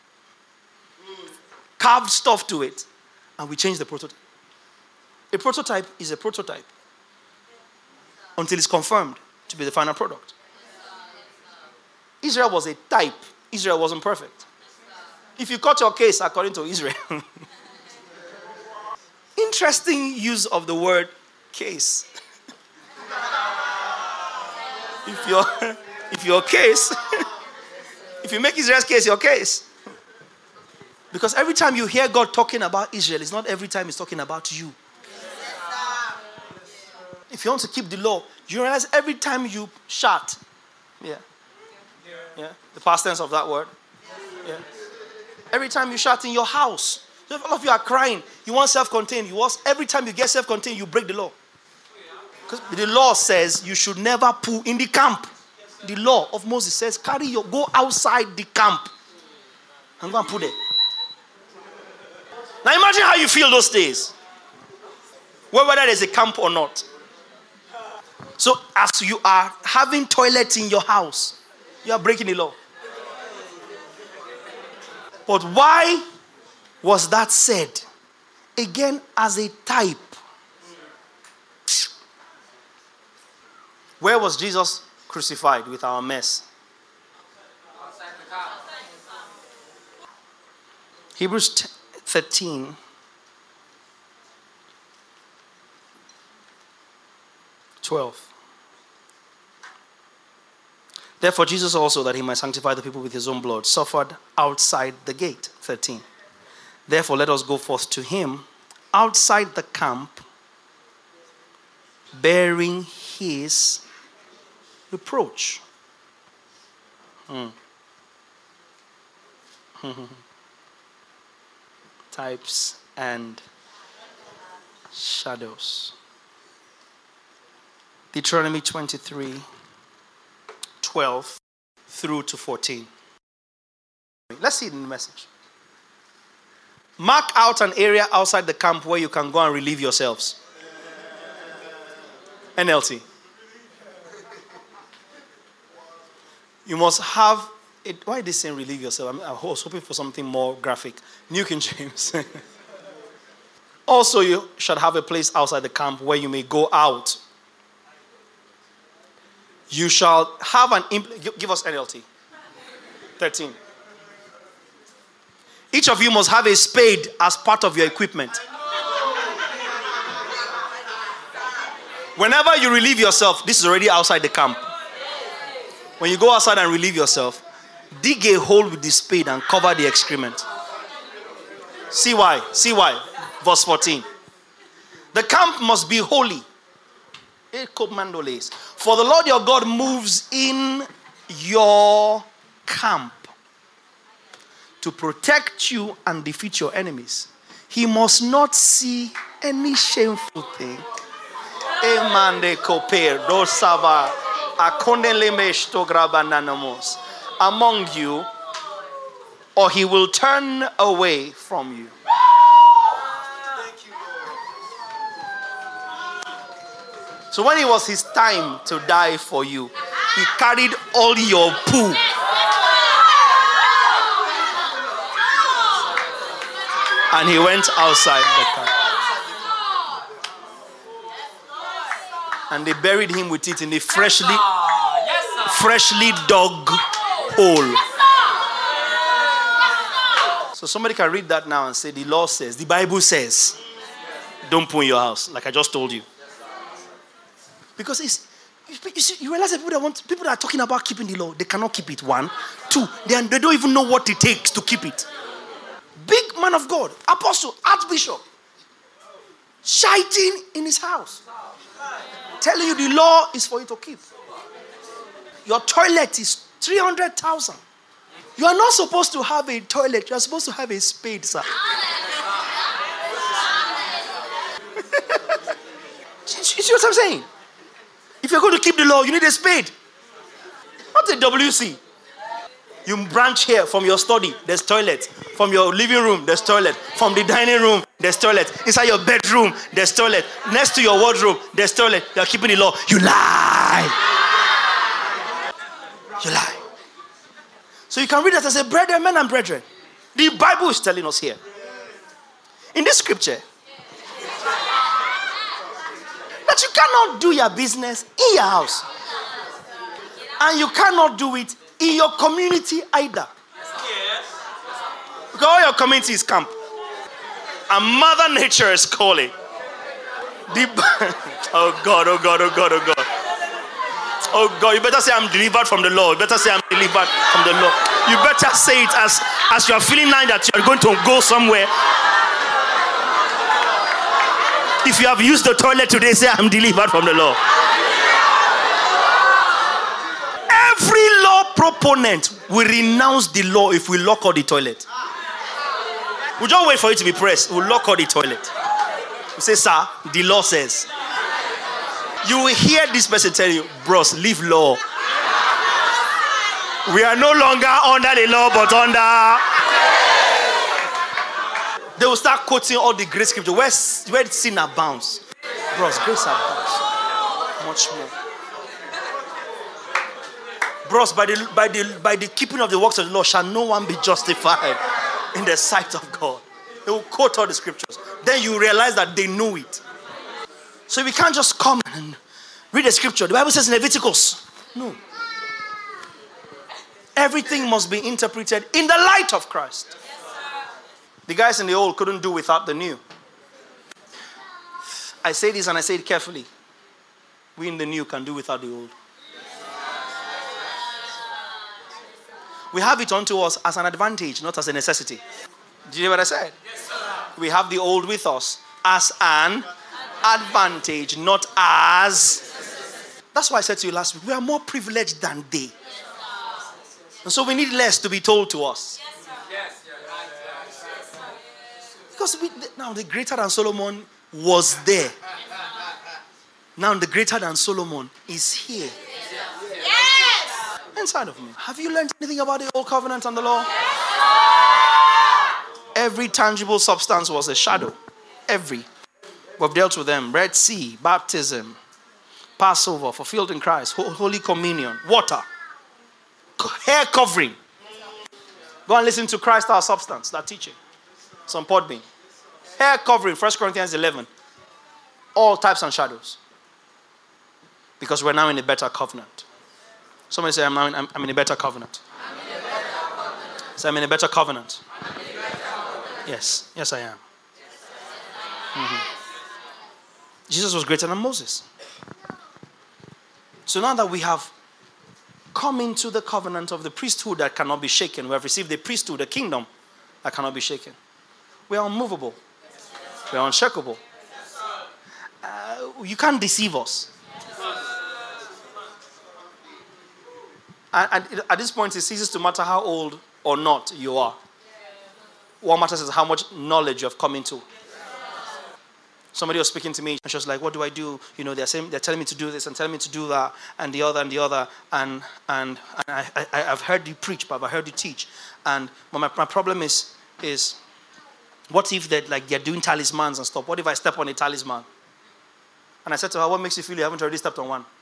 carved stuff to it, and we changed the prototype. A prototype is a prototype until it's confirmed to be the final product. Israel was a type. Israel wasn't perfect. If you cut your case according to Israel, interesting use of the word case. If your if your case, if you make Israel's case your case. Because every time you hear God talking about Israel, it's not every time he's talking about you. If you want to keep the law, you realize every time you shout, yeah, yeah, the past tense of that word, yeah. Every time you shout in your house, all of you are crying. You want self-contained. You want, every time you get self-contained, you break the law. Because the law says you should never poo in the camp. The law of Moses says, carry your, go outside the camp and go and put it. Now imagine how you feel those days, whether there's a camp or not. So as you are having toilets in your house, you are breaking the law. But why was that said? Again, as a type. Where was Jesus crucified with our mess? Hebrews thirteen. twelve. Therefore, Jesus also, that he might sanctify the people with his own blood, suffered outside the gate. thirteen. Therefore, let us go forth to him outside the camp, bearing his reproach. Hmm. Types and shadows. Deuteronomy twenty-three, twelve through to fourteen. Let's see it in the message. Mark out an area outside the camp where you can go and relieve yourselves. N L T. You must have it. Why is this saying relieve yourself? I, mean, I was hoping for something more graphic. New King James. Also, you should have a place outside the camp where you may go out. You shall have an... Impl- give us N L T. thirteen. Each of you must have a spade as part of your equipment. Whenever you relieve yourself, this is already outside the camp. When you go outside and relieve yourself, dig a hole with the spade and cover the excrement. See why? See why? Verse fourteen. The camp must be holy. For the Lord your God moves in your camp to protect you and defeat your enemies. He must not see any shameful thing. among you, or he will turn away from you. So when it was his time to die for you, he carried all your poo. And he went outside the car. And they buried him with it in a freshly, freshly dug hole. So somebody can read that now and say, the law says, the Bible says, don't poo in your house, like I just told you. Because it's, you, see, you realize that people that want, people that are talking about keeping the law, they cannot keep it. One, two, they, they don't even know what it takes to keep it. Big man of God, apostle, archbishop, shiting in his house, telling you the law is for you to keep. Your toilet is three hundred thousand. You are not supposed to have a toilet. You are supposed to have a spade, sir. You see what I'm saying? If you're going to keep the law, you need a spade. Not a W C. You branch here from your study, there's toilet. From your living room, there's toilet. From the dining room, there's toilet. Inside your bedroom, there's toilet. Next to your wardrobe, there's toilet. You're keeping the law. You lie. You lie. So you can read that as a brethren, men and brethren. The Bible is telling us here. In this scripture, that you cannot do your business in your house. And you cannot do it in your community either. Because all your community is camp. And Mother Nature is calling. The, oh God, oh God, oh God, oh God. Oh God, you better say I'm delivered from the law. You better say I'm delivered from the law. You better say it as, as you are feeling like that you're going to go somewhere. If you have used the toilet today, say I'm delivered from the law. Every law proponent will renounce the law if we lock out the toilet. We'll just wait for it to be pressed. We'll lock out the toilet. We say, sir, the law says. You will hear this person tell you, bros, leave law. We are no longer under the law, but under... They will start quoting all the great scripture. Where, where sin abounds. Bros, grace abounds. Much more. Bros, by the, by, the, by the keeping of the works of the law shall no one be justified in the sight of God. They will quote all the scriptures. Then you realize that they know it. So we can't just come and read the scripture. The Bible says in Leviticus. No. Everything must be interpreted in the light of Christ. The guys in the old couldn't do without the new. I say this and I say it carefully. We in the new can do without the old. We have it unto us as an advantage, not as a necessity. Did you hear what I said? Yes, sir. We have the old with us as an advantage, not as... That's why I said to you last week, we are more privileged than they. And so we need less to be told to us. Because we, now the greater than Solomon was there. Now the greater than Solomon is here. Yes. Inside of me. Have you learned anything about the old covenant and the law? Every tangible substance was a shadow. Every. We've dealt with them. Red Sea, baptism, Passover, fulfilled in Christ, Holy Communion, water, hair covering. Go and listen to Christ our substance, that teaching. Some Podbean. Hair covering, First Corinthians eleven. All types and shadows. Because we're now in a better covenant. Somebody say, I'm, now in, I'm, I'm in a better covenant. I'm in a better covenant. Say, I'm in a better covenant. I'm in a better covenant. Yes, yes I am. Mm-hmm. Jesus was greater than Moses. So now that we have come into the covenant of the priesthood that cannot be shaken, we have received the priesthood, the kingdom that cannot be shaken. We are unmovable. We are unshakable. Uh, you can't deceive us. And, and at this point, it ceases to matter how old or not you are. What matters is how much knowledge you have come into. Somebody was speaking to me, and she was like, what do I do? You know, they're saying, they're telling me to do this and telling me to do that, and the other and the other. And and, and I, I, I've heard you preach, but I've heard you teach. And my, my problem is, is what if they're, like, they're doing talismans and stuff? What if I step on a talisman? And I said to her, what makes you feel you haven't already stepped on one?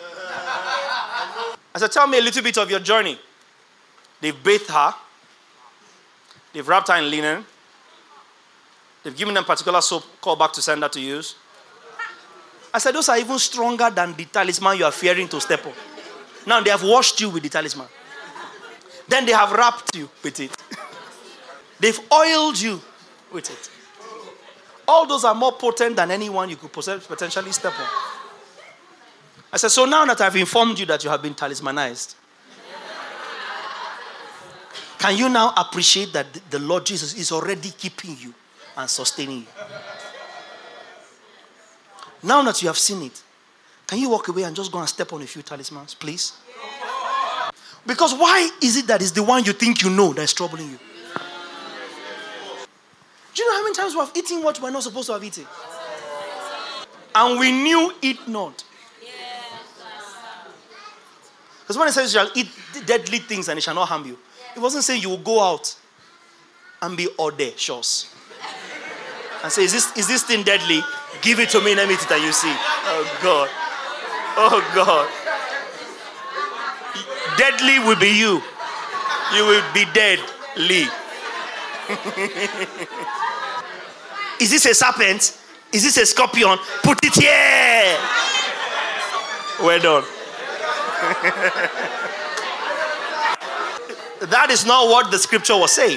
I said, tell me a little bit of your journey. They've bathed her. They've wrapped her in linen. They've given them particular soap called back to sender to use. I said, those are even stronger than the talisman you are fearing to step on. Now they have washed you with the talisman. Then they have wrapped you with it. They've oiled you with it. All those are more potent than anyone you could potentially step on. I said, so now that I've informed you that you have been talismanized, can you now appreciate that the Lord Jesus is already keeping you and sustaining you? Now that you have seen it, can you walk away and just go and step on a few talismans, please? Because why is it that it's the one you think you know that is troubling you? Do you know how many times we have eaten what we're not supposed to have eaten? And we knew it not. Because when it says you shall eat deadly things and it shall not harm you, it wasn't saying you will go out and be audacious and say, is this, is this thing deadly? Give it to me, let me eat it and you see. Oh God. Oh God. Deadly will be you. You will be deadly. Is this a serpent? Is this a scorpion? Put it here. Well done. That is not what the scripture was saying.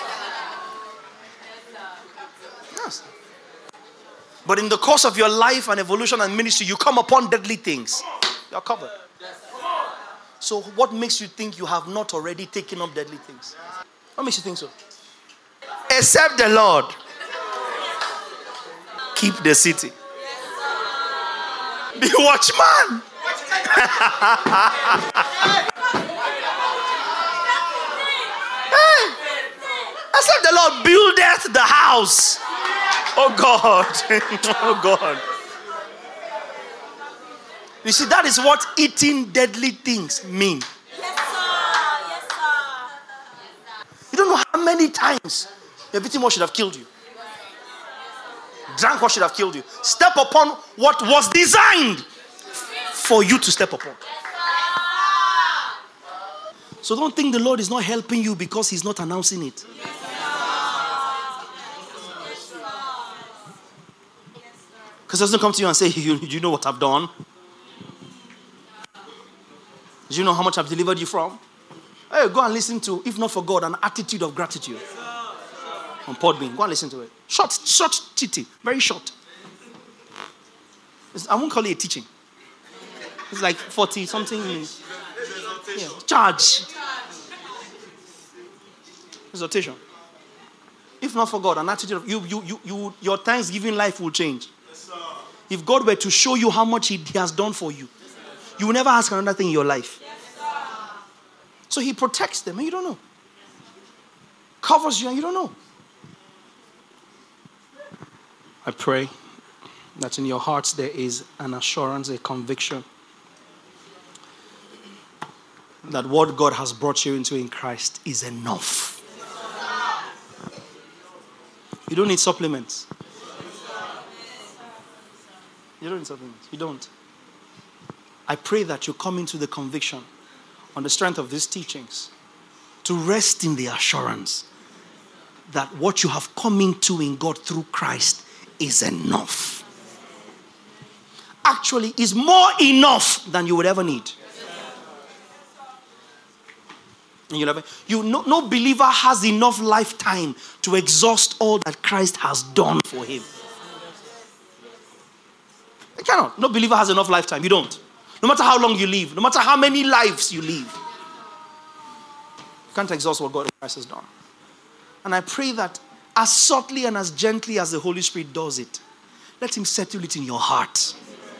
Yes. But in the course of your life and evolution and ministry, you come upon deadly things. You're covered. So what makes you think you have not already taken up deadly things? What makes you think so? Except the Lord keep the city. Be watchman. Hey, except the Lord buildeth the house. Oh God. Oh God. You see, that is what eating deadly things mean. Yes, sir. Yes, sir. You don't know how many times you've eaten what should have killed you. Drank what should have killed you. Step upon what was designed for you to step upon. So don't think the Lord is not helping you because He's not announcing it. Because He doesn't come to you and say, you, you know what I've done? Do you know how much I've delivered you from? Hey, go and listen to, if not for God, an attitude of gratitude. On Podbean. Go and listen to it. Short, short titty. Very short. It's, I won't call it a teaching. It's like forty something minutes. Yeah. Charge. Exhortation. If not for God, an attitude of you, you, you, you, your Thanksgiving life will change. If God were to show you how much He, he has done for you, you will never ask another thing in your life. So He protects them and you don't know. Covers you and you don't know. I pray that in your hearts there is an assurance, a conviction that what God has brought you into in Christ is enough. You don't need supplements. You don't need supplements. You don't. I pray that you come into the conviction on the strength of these teachings to rest in the assurance that what you have come into in God through Christ is enough. Actually, is more enough than you would ever need. And you'll have, you no, no believer has enough lifetime to exhaust all that Christ has done for him. You cannot. No believer has enough lifetime. You don't. No matter how long you live, no matter how many lives you live, you can't exhaust what God in Christ has done. And I pray that as subtly and as gently as the Holy Spirit does it, let Him settle it in your heart.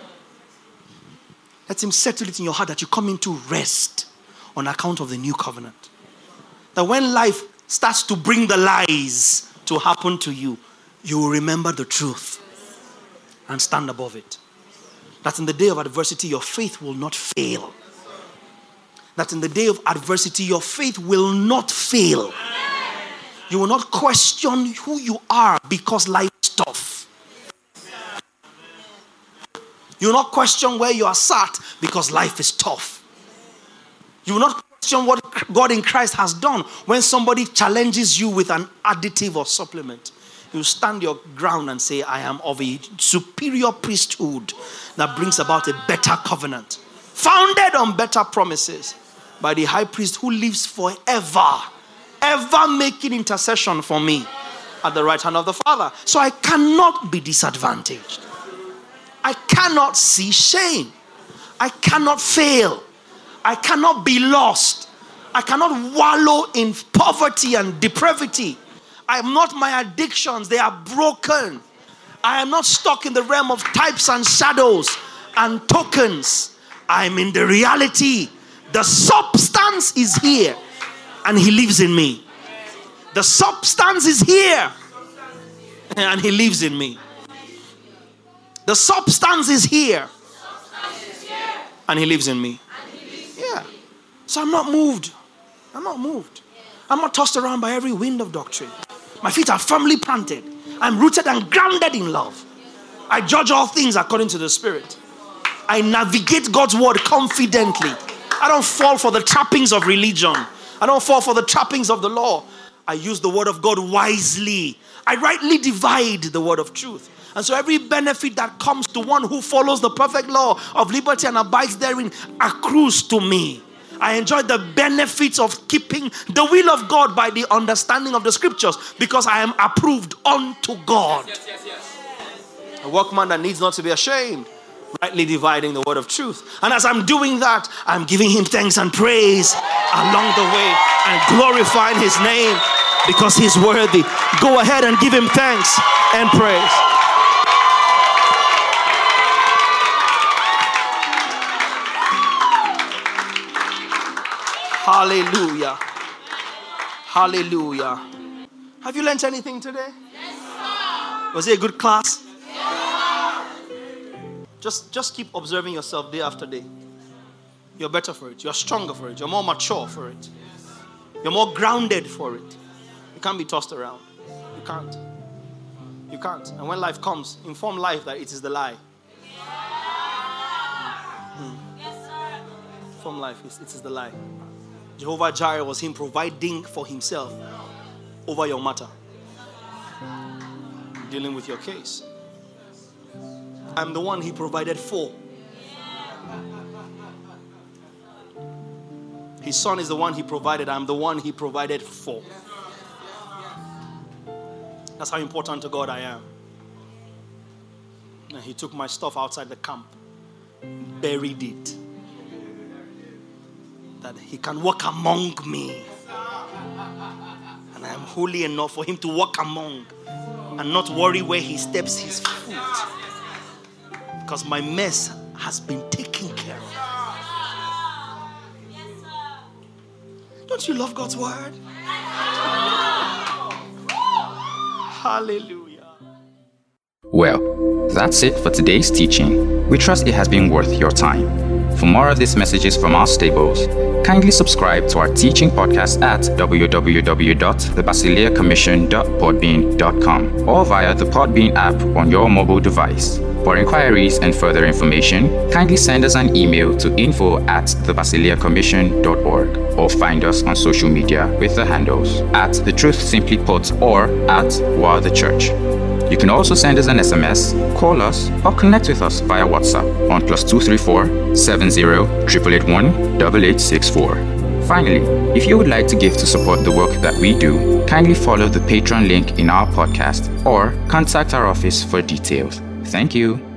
Let Him settle it in your heart that you come into rest on account of the new covenant. That when life starts to bring the lies to happen to you, you will remember the truth. and stand above it. That in the day of adversity, your faith will not fail. That in the day of adversity, your faith will not fail. You will not question who you are because life is tough. You will not question where you are sat because life is tough. You will not question what God in Christ has done when somebody challenges you with an additive or supplement. You stand your ground and say, I am of a superior priesthood that brings about a better covenant, founded on better promises by the high priest who lives forever, ever making intercession for me at the right hand of the Father. So I cannot be disadvantaged. I cannot see shame. I cannot fail. I cannot be lost. I cannot wallow in poverty and depravity. I am not my addictions. They are broken. I am not stuck in the realm of types and shadows and tokens. I am in the reality. The substance is here and he lives in me. The substance is here and he lives in me. The substance is here and he lives in me. Yeah. So I'm not moved. I'm not moved. I'm not tossed around by every wind of doctrine. My feet are firmly planted. I'm rooted and grounded in love. I judge all things according to the Spirit. I navigate God's word confidently. I don't fall for the trappings of religion. I don't fall for the trappings of the law. I use the word of God wisely. I rightly divide the word of truth. And so every benefit that comes to one who follows the perfect law of liberty and abides therein accrues to me. I enjoy the benefits of keeping the will of God by the understanding of the scriptures because I am approved unto God. Yes, yes, yes. A workman that needs not to be ashamed, rightly dividing the word of truth. And as I'm doing that, I'm giving him thanks and praise along the way and glorifying his name because he's worthy. Go ahead and give him thanks and praise. Hallelujah. Hallelujah. Have you learned anything today? Yes, sir. Was it a good class? Yes, just, just keep observing yourself day after day. You're better for it. You're stronger for it. You're more mature for it. You're more grounded for it. You can't be tossed around. You can't. You can't. And when life comes, inform life that it is the lie. Hmm. Inform life, it is the lie. Jehovah Jireh was him providing for himself over your matter. Dealing with your case. I'm the one he provided for. His son is the one he provided. I'm the one he provided for. That's how important to God I am. And he took my stuff outside the camp, buried it. That he can walk among me. And I am holy enough for him to walk among and not worry where he steps his foot. Because my mess has been taken care of. Don't you love God's word? Hallelujah. Well, that's it for today's teaching. We trust it has been worth your time. For more of these messages from our stables, kindly subscribe to our teaching podcast at w w w dot the basileia commission dot podbean dot com or via the Podbean app on your mobile device. For inquiries and further information, kindly send us an email to info at the basileia commission dot org or find us on social media with the handles at The Truth Simply Put or at War the Church. You can also send us an S M S, call us, or connect with us via WhatsApp on plus two three four, seven zero, eight eight eight one, eight eight six four. Finally, if you would like to give to support the work that we do, kindly follow the Patreon link in our podcast or contact our office for details. Thank you.